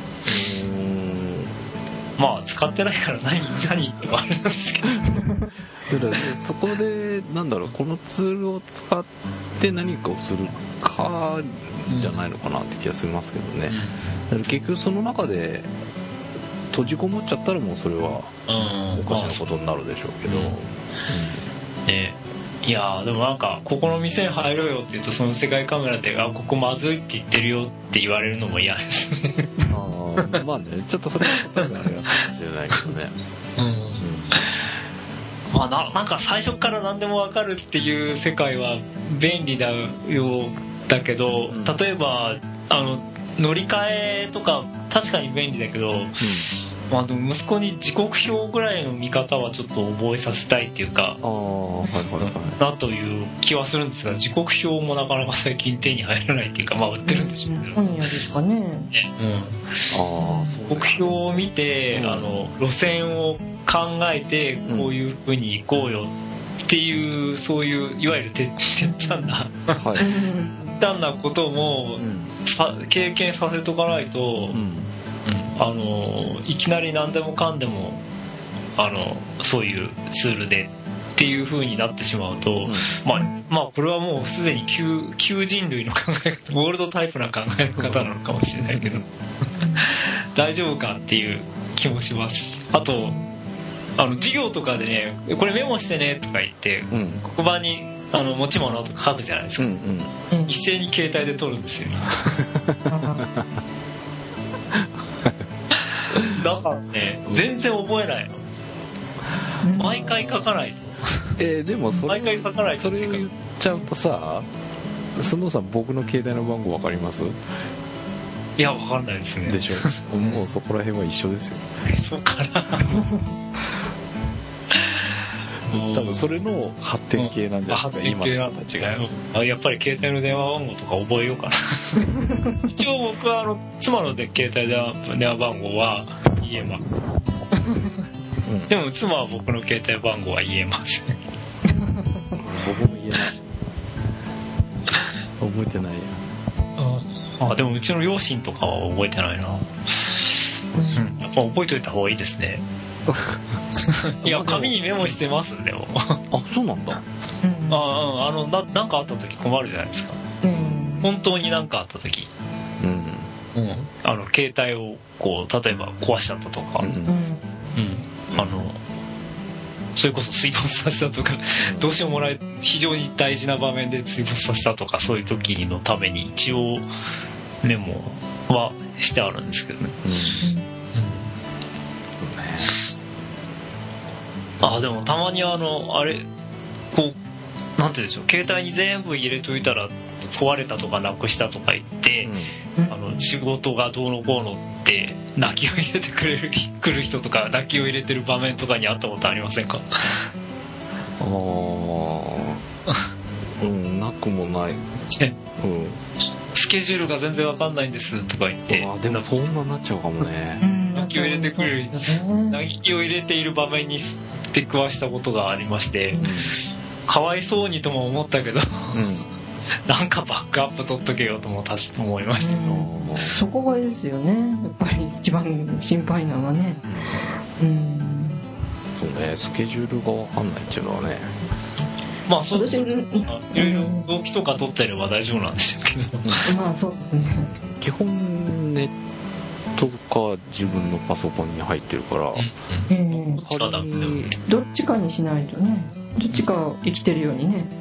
使ってないから何ってもあれなんですけどそこでなんだろう、このツールを使って何かをするかじゃないのかなって気がしますけどね。だから結局その中で閉じこもっちゃったらもうそれはおかしなことになるでしょうけど、 いやでもなんかここの店に入ろうよって言うとその世界カメラでここまずいって言ってるよって言われるのも嫌ですね。 まあね、ちょっとそれは多分あれかもしれないけどね。 まあなんか最初から何でも分かるっていう世界は便利だよだけど、例えば乗り換えとか確かに便利だけど、まあ、でも息子に時刻表ぐらいの見方はちょっと覚えさせたいっていうか、なという気はするんですが、時刻表もなかなか最近手に入らないっていうか、まあ売ってるんでしょうけど、 本屋ですかね。 時刻表を見て、路線を考えてこういう風に行こうよっていう、そういういわゆるてっちゃんなことも、経験させとかないと、いきなり何でもかんでもそういうツールでっていう風になってしまうと、まあこれはもうすでに旧人類の考え方、ゴールドタイプな考え方なのかもしれないけど大丈夫かっていう気もしますし、あと授業とかでね、これメモしてねとか言って、黒板に持ち物とか書くじゃないですか、一斉に携帯で撮るんですよだからね、全然覚えないの。毎回書かないと。 でも毎回書かないと。 それを言っちゃうとさ、須藤さん、僕の携帯の番号わかります？ いや、わかんないですね。 でしょ。もうそこら辺は一緒ですよ。 そうかな。 多分それの発展系なんじゃないですか、今の人たちが。 やっぱり携帯の電話番号とか覚えようかな。一応僕は妻の携帯電話番号は言えます。でも妻は僕の携帯番号は言えません。 僕も言えない。覚えてないや。 でもうちの両親とかは覚えてないな。やっぱ覚えといた方がいいですね。いや、紙にメモしてますんでも。 そうなんだ。 なんかあった時困るじゃないですか。本当になんかあった時。携帯をこう例えば壊しちゃったとか、それこそ水没させたとか、どうしようもない非常に大事な場面で水没させたとか、そういう時のために一応メモはしてあるんですけどね。でもたまにあれこうなんて言うんでしょう、携帯に全部入れといたら壊れたとかなくしたとか言って、仕事がどうのこうのって泣きを入れてくる人とか、泣きを入れてる場面とかにあったことありませんか？ なくもない。 スケジュールが全然わかんないんですとか言って。 でもそんななっちゃうかもね。 泣きを入れてくる、泣きを入れている場面に出くわしたことがありまして、かわいそうにとも思ったけど、なんかバックアップ取っとけよとも確か思いました。 そこがいいですよね、やっぱり一番心配なのはね。 そうね、スケジュールがわかんないっていうのはね。 まあそうですね。いろいろ動きとか取ってれば大丈夫なんですけど。 まあそうですね。 基本ネットか自分のパソコンに入ってるから、 どっちかにしないとね。どっちか生きてるようにね。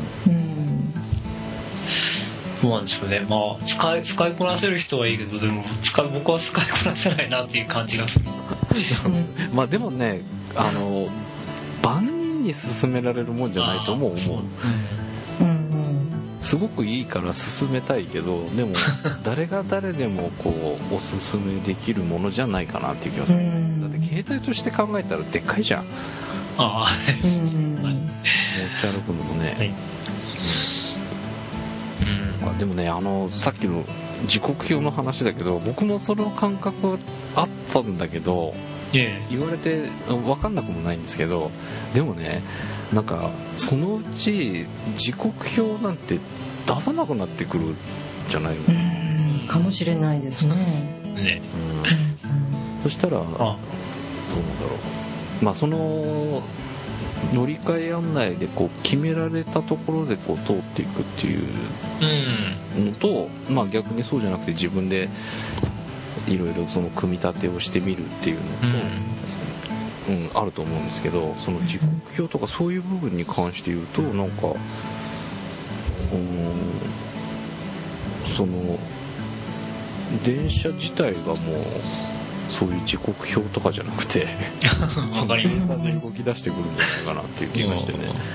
そうなんでしょうね。まあ使いこなせる人はいいけど、でも僕は使いこなせないなっていう感じがする。 まあでもね、万人に勧められるもんじゃないとも思う。すごくいいから勧めたいけど、でも誰が誰でもこうおすすめできるものじゃないかなっていう気がする。だって携帯として考えたらでっかいじゃん。持ち歩くのもね。でもね、さっきの時刻表の話だけど、僕もその感覚あったんだけど、言われて分かんなくもないんですけど、でもね、なんかそのうち時刻表なんて出さなくなってくるんじゃないのかもしれないですね。 そしたらどうだろう、まあその乗り換え案内でこう決められたところでこう通っていくっていうのと、まあ逆にそうじゃなくて自分でいろいろその組み立てをしてみるっていうのと、あると思うんですけど、その時刻表とかそういう部分に関して言うと、なんかその電車自体がもうそういう時刻表とかじゃなくてわかります。 動き出してくるんじゃないかなっていう気がしてね。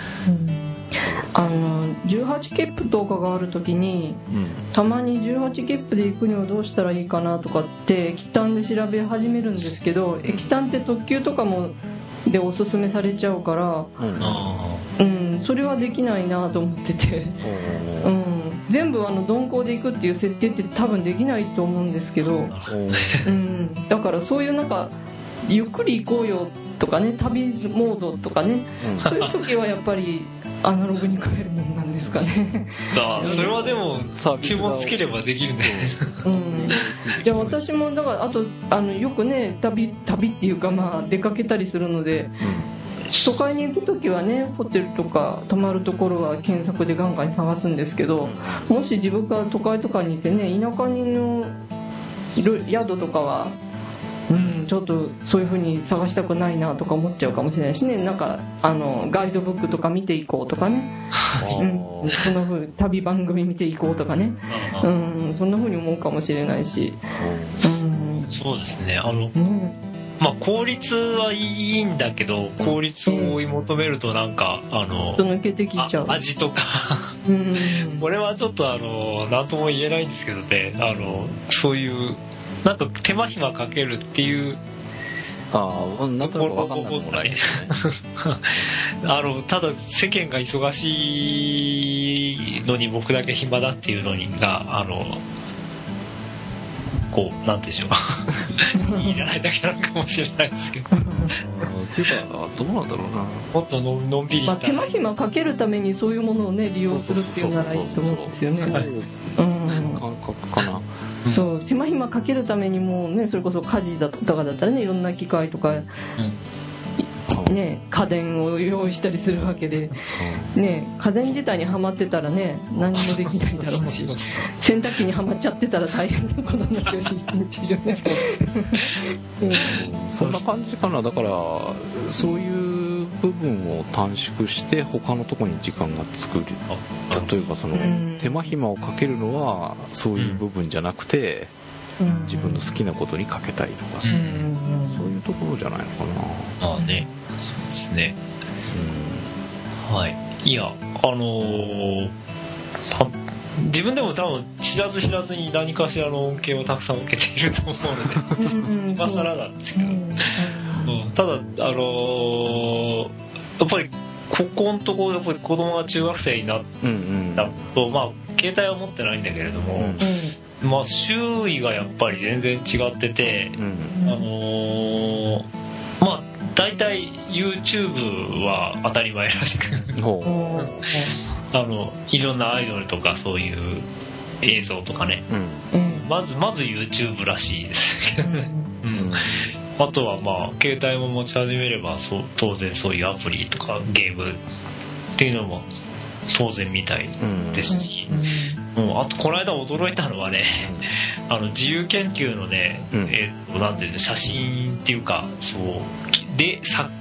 18ケップとかがある時に、たまに18ケップで行くにはどうしたらいいかなとかって駅単で調べ始めるんですけど、駅単って特急とかもでおすすめされちゃうから、それはできないなと思ってて、全部鈍行で行くっていう設定って多分できないと思うんですけど、だからそういうなんかゆっくり行こうよとかね、旅モードとかね、そういう時はやっぱりアナログに変えるもんなんですかね。 それはでも注文つければできるね。 じゃあ私もだからあとよくね旅っていうか出かけたりするので、都会に行く時はねホテルとか泊まるところは検索でガンガン探すんですけど、もし自分が都会とかにいてね田舎にの宿とかはちょっとそういう風に探したくないなとか思っちゃうかもしれないしね、なんかガイドブックとか見ていこうとかね、そんな風旅番組見ていこうとかね、そんな風に思うかもしれないし、 そうですね。効率はいいんだけど、効率を追い求めるとなんか抜けてきちゃう味とかこれはちょっと何とも言えないんですけどね、そういうなんか手間暇かけるっていうなんとなく分かんなくもないですね。 ただ世間が忙しいのに僕だけ暇だっていうのがこうなんでしょういらないだけなのかもしれないですけどっていうかどうなんだろうな、 もっとのんびりした、 手間暇かけるためにそういうものをね利用するっていうならいいと思うんですよね。 感覚かな。 そう手間暇かけるためにもね、それこそ家事だとかだったらね、いろんな機械とか、ね、家電を用意したりするわけで、ね、家電自体にはまってたらね何もできないだろうし、洗濯機にはまっちゃってたら大変なことになっちゃうし、一日以上ねそんな感じかな。だからそういう部分を短縮して他のところに時間が作る。例えばその手間暇をかけるのはそういう部分じゃなくて、自分の好きなことにかけたいとか、そういうところじゃないのかな。 ね、そうですね。はい。いや、自分でも多分知らず知らずに何かしらの恩恵をたくさん受けていると思うので今更なんですけど、ただやっぱりここのところやっぱり子供が中学生になったと、携帯は持ってないんだけれども、周囲がやっぱり全然違ってて、だいたい YouTube は当たり前らしくいろんなアイドルとかそういう映像とかね、まず YouTube らしいですけどね、あとは携帯も持ち始めれば当然そういうアプリとかゲームっていうのも当然みたいですし、あとこの間驚いたのはね、自由研究のね、なんていうの、写真っていうかで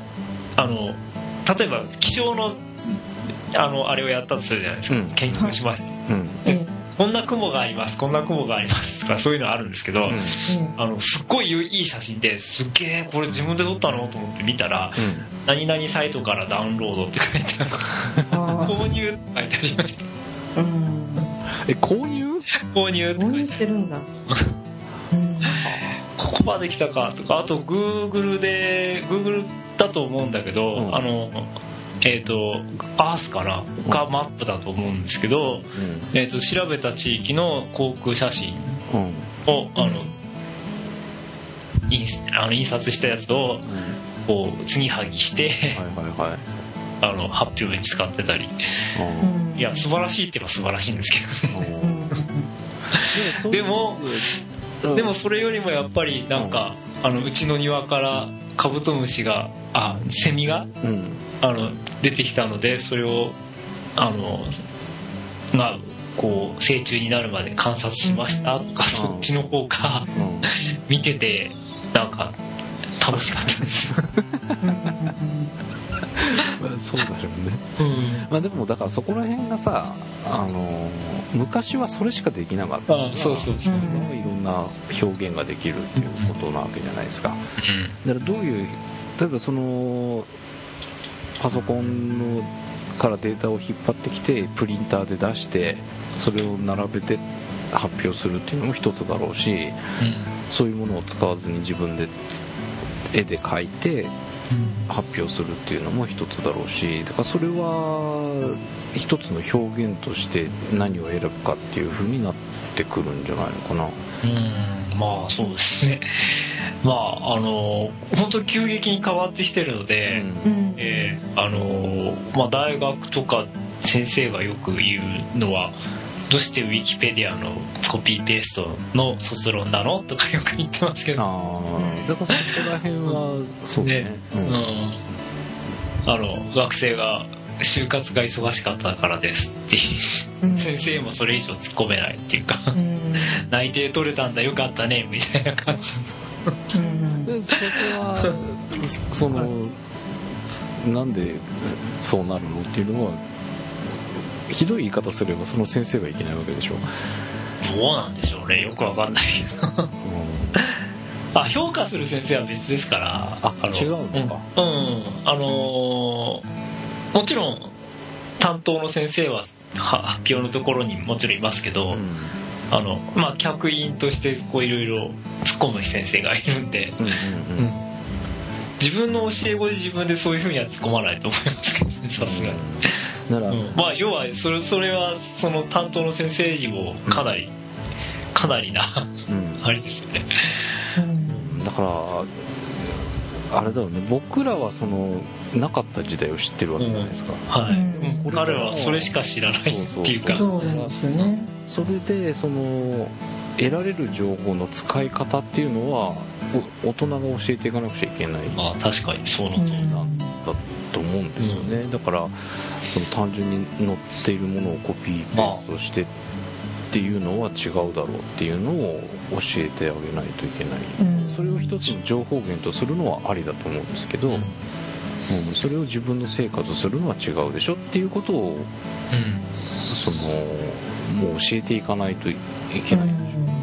例えば気象のあれをやったとするじゃないですか、研究しました、こんな雲がありますこんな雲がありますとかそういうのあるんですけど、すっごいいい写真ですっげえこれ自分で撮ったのと思って見たら、何々サイトからダウンロードって書いてある購入って書いてありました。 購入してるんだここまで来たかとか、あと Google だと思うんだけど、アースかながマップだと思うんですけど、調べた地域の航空写真を印刷したやつをこう継ぎはぎして発表に使ってたり、いや素晴らしいって言えば素晴らしいんですけどでもそれよりもやっぱりなんかうちの庭からカブトムシがセミが、出てきたのでそれをこう成虫になるまで観察しましたとか、そっちの方が見ててなんか楽しかったですそうだよね、まあ、でもだからそこら辺がさ、昔はそれしかできなかったから、 そうそうそう、 いろんな表現ができるっていうことなわけじゃないですか。だからどういう、例えばそのパソコンからデータを引っ張ってきてプリンターで出してそれを並べて発表するっていうのも一つだろうし、そういうものを使わずに自分で絵で描いて発表するっていうのも一つだろうし、だからそれは一つの表現として何を選ぶかっていう風になってくるんじゃないのかな。 まあそうですね。まあ本当急激に変わってきてるので、まあ大学とか先生がよく言うのは、どうしてウィキペディアのコピーペーストの卒論なのとかよく言ってますけど、 だからそこら辺はそうね、 学生が就活が忙しかったからですっていう先生もそれ以上突っ込めないっていうか、内定取れたんだよかったねみたいな感じでそこはそのなんでそうなるのっていうのは、ひどい言い方すればその先生がいけないわけでしょ。 どうなんでしょうね、よくわかんない評価する先生は別ですから。 違うのか。 もちろん担当の先生は発表のところにもちろんいますけど、まあ、客員としてこういろいろ突っ込む先生がいるんで、自分の教え子で自分でそういうふうには突っ込まないと思いますけどね、さすがに。まあ要はそれはその担当の先生にもかなりなあれですよね。 だからあれだよね、僕らはそのなかった時代を知ってるわけじゃないですか。 彼はそれしか知らないっていうか、 それでその得られる情報の使い方っていうのは大人が教えていかなくちゃいけない。 確かにそうの通りなんだと思うんですよね。だからその単純に載っているものをコピーペーストしてっていうのは違うだろうっていうのを教えてあげないといけない。それを一つの情報源とするのはありだと思うんですけど、それを自分の成果とするのは違うでしょっていうことを、そのもう教えていかないといけないでし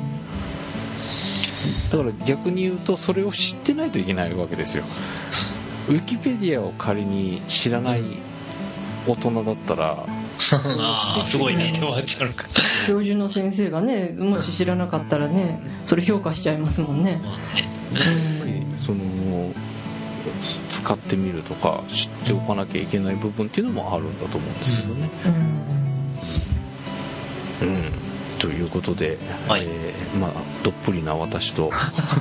ょ。だから逆に言うとそれを知ってないといけないわけですよ。ウィキペディアを仮に知らない大人だったらすごいね、でも教授の先生がね、もし知らなかったらね、それ評価しちゃいますもんね。 やっぱりその使ってみるとか知っておかなきゃいけない部分っていうのもあるんだと思うんですけどね。ということで、まあどっぷりな私と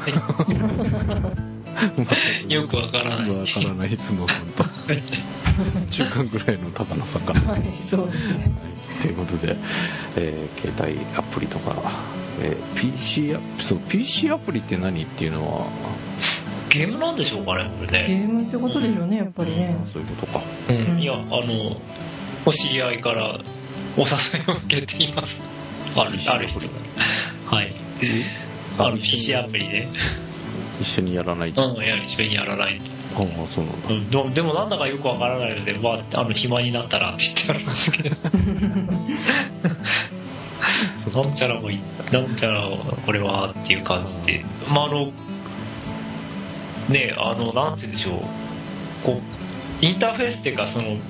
よくわからない角さんと中間ぐらいの高野さんから、 そうですね。 ということで、携帯アプリとか、PC アプリって何っていうのはゲームなんでしょうかね、これね。 ゲームってことでしょうね、やっぱりね。 そういうことか。 いや、お知り合いからお誘いを受けています。ある人が。はい。PC アプリで。 一緒にやらないと。 一緒にやらないと。 そうなんだ。 でもなんだかよくわからないので、まあ、暇になったらって言ってあるんですけど。なんちゃらこれはっていう感じで。まあね、なんて言うんでしょう。こう、インターフェースっていうか、その、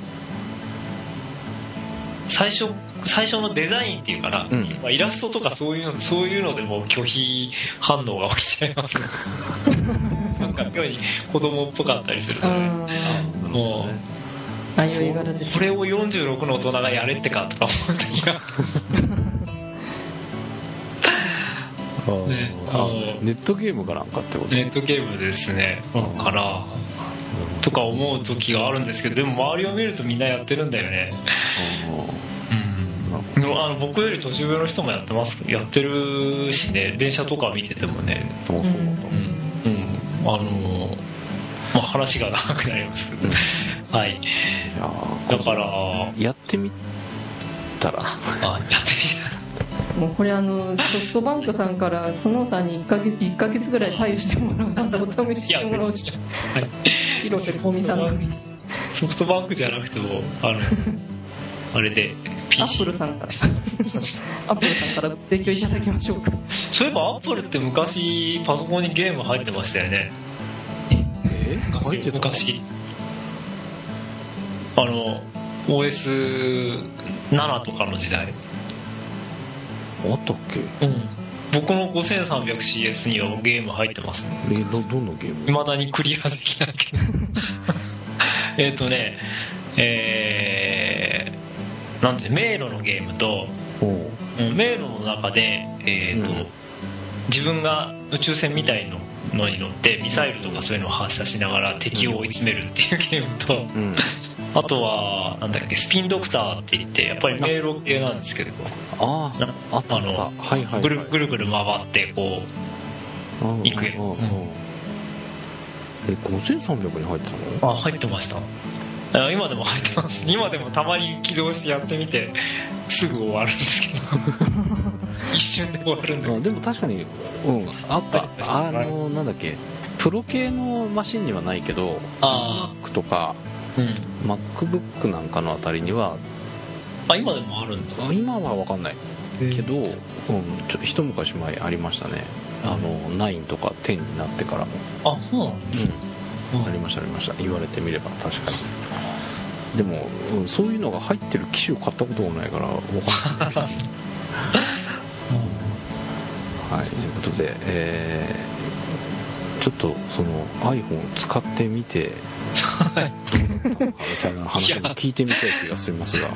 最初のデザインっていうかな、まあ、イラストとかそういうのでも拒否反応が起きちゃいますね。なんか妙に子供っぽかったりするので、もうこれを46の大人がやれってかとか思う時がネットゲームかなんかってこと？ ネットゲームですね、かなとか思う時があるんですけど、でも周りを見るとみんなやってるんだよね。僕より年上の人もやってるしね、電車とか見ててもね。まあ話が長くなりますけど、はい。だからやってみたらやってみたもうこれソフトバンクさんからスノーさんに1ヶ月ぐらい対応してもらうなんてお試ししてもらうし、広瀬香美さんがソフトバンクじゃなくてもあれで PC アップルさんから提供いただきましょうか。 そういえばアップルって昔パソコンにゲーム入ってましたよね。昔OS7 とかの時代あったっけ？ 僕の 5300CS にはゲーム入ってますね。 どんなゲーム？ 未だにクリアできないけどなんて迷路のゲームと、迷路の中で自分が宇宙船みたいのに乗ってミサイルとかそういうのを発射しながら敵を追い詰めるっていうゲームと、あとはなんだっけ、スピンドクターって言ってやっぱり迷路系なんですけど、ぐるぐる回ってこう行くやつ。 5300に入ってたの？ 入ってました。今でも入ってます。今でもたまに起動してやってみてすぐ終わるんですけど一瞬で終わるんだけど、 でも確かにあったなんだっけ、プロ系のマシンにはないけど Mac とか、MacBook なんかのあたりには今でもあるんだ。 今は分かんないけど、ちょっと一昔前ありましたね。9とか10になってからも。 そうなんですね。 ありました言われてみれば確かに。でも、そういうのが入ってる機種を買ったこともないから分かんないはい、ということで、ちょっとその iPhone を使ってみてみたいな話も聞いてみたい気がしますが、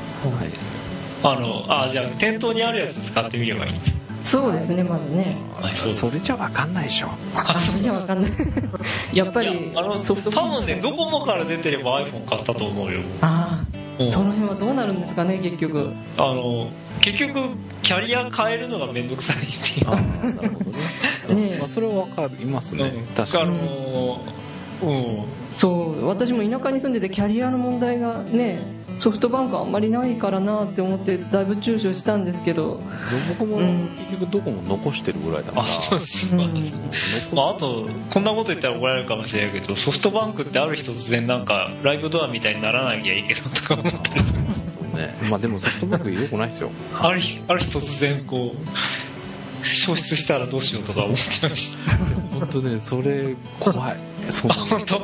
じゃあ店頭にあるやつ使ってみればいい。 そうですね、まずね。 それじゃ分かんないでしょ。 それじゃ分かんないやっぱり多分ね、ドコモから出てれば iPhone 買ったと思うよ。 その辺はどうなるんですかね、結局。 結局キャリア変えるのがめんどくさいっていう。 なるほどね。それは分かりますね。確かに。 そう、私も田舎に住んでてキャリアの問題がね、ソフトバンクあんまりないからなって思ってだいぶ躊躇したんですけど、 僕も結局どこも残してるぐらいだから。 そうです。あとこんなこと言ったら怒られるかもしれないけど、ソフトバンクってある日突然なんかライブドアみたいにならなきゃいいけどとか思ったりするんです。 でもソフトバンク良くないですよ。 ある日突然こう消失したらどうしようとか思っちゃうし。 本当ね、それ怖い。 本当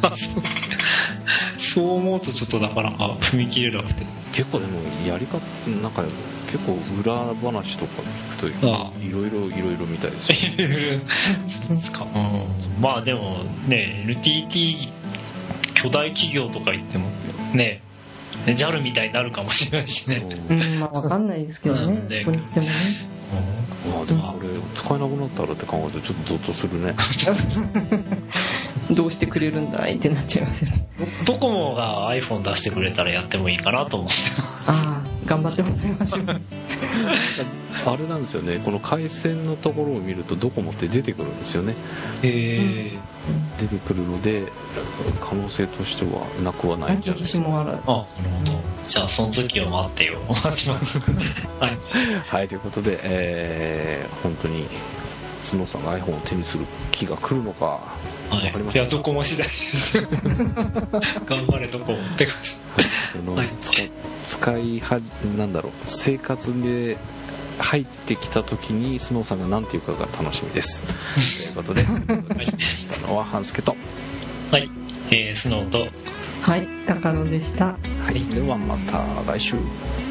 そう思うとちょっとなかなか踏み切れなくて。 結構でもやり方なんか結構裏話とか聞くといろいろみたいですよ。 ですか。まあでもね、NTT 巨大企業とか言ってもね、JAL みたいになるかもしれないしね。 まあ分かんないですけどね。どこにしてもね。 でもこれ使えなくなったらって考えるとちょっとゾッとするね。 どうしてくれるんだいってなっちゃいますよね。 ドコモが iPhone 出してくれたらやってもいいかなと思って。 頑張ってもらいましょう。 あれなんですよね、この回線のところを見るとドコモって出てくるんですよね。出てくるので可能性としてはなくはないんじゃないですか。 なるほど。じゃあその時を待ってよ。待ちます。 はい、ということで、本当にスノーさんが iPhone を手にする気が来るのか分かりません。 いや、ドコモ次第です。頑張れドコモって感じ。生活で入ってきた時にスノーさんが何て言うかが楽しみです。ということで、したのは半助と、スノーと、 高野でした。 ではまた来週。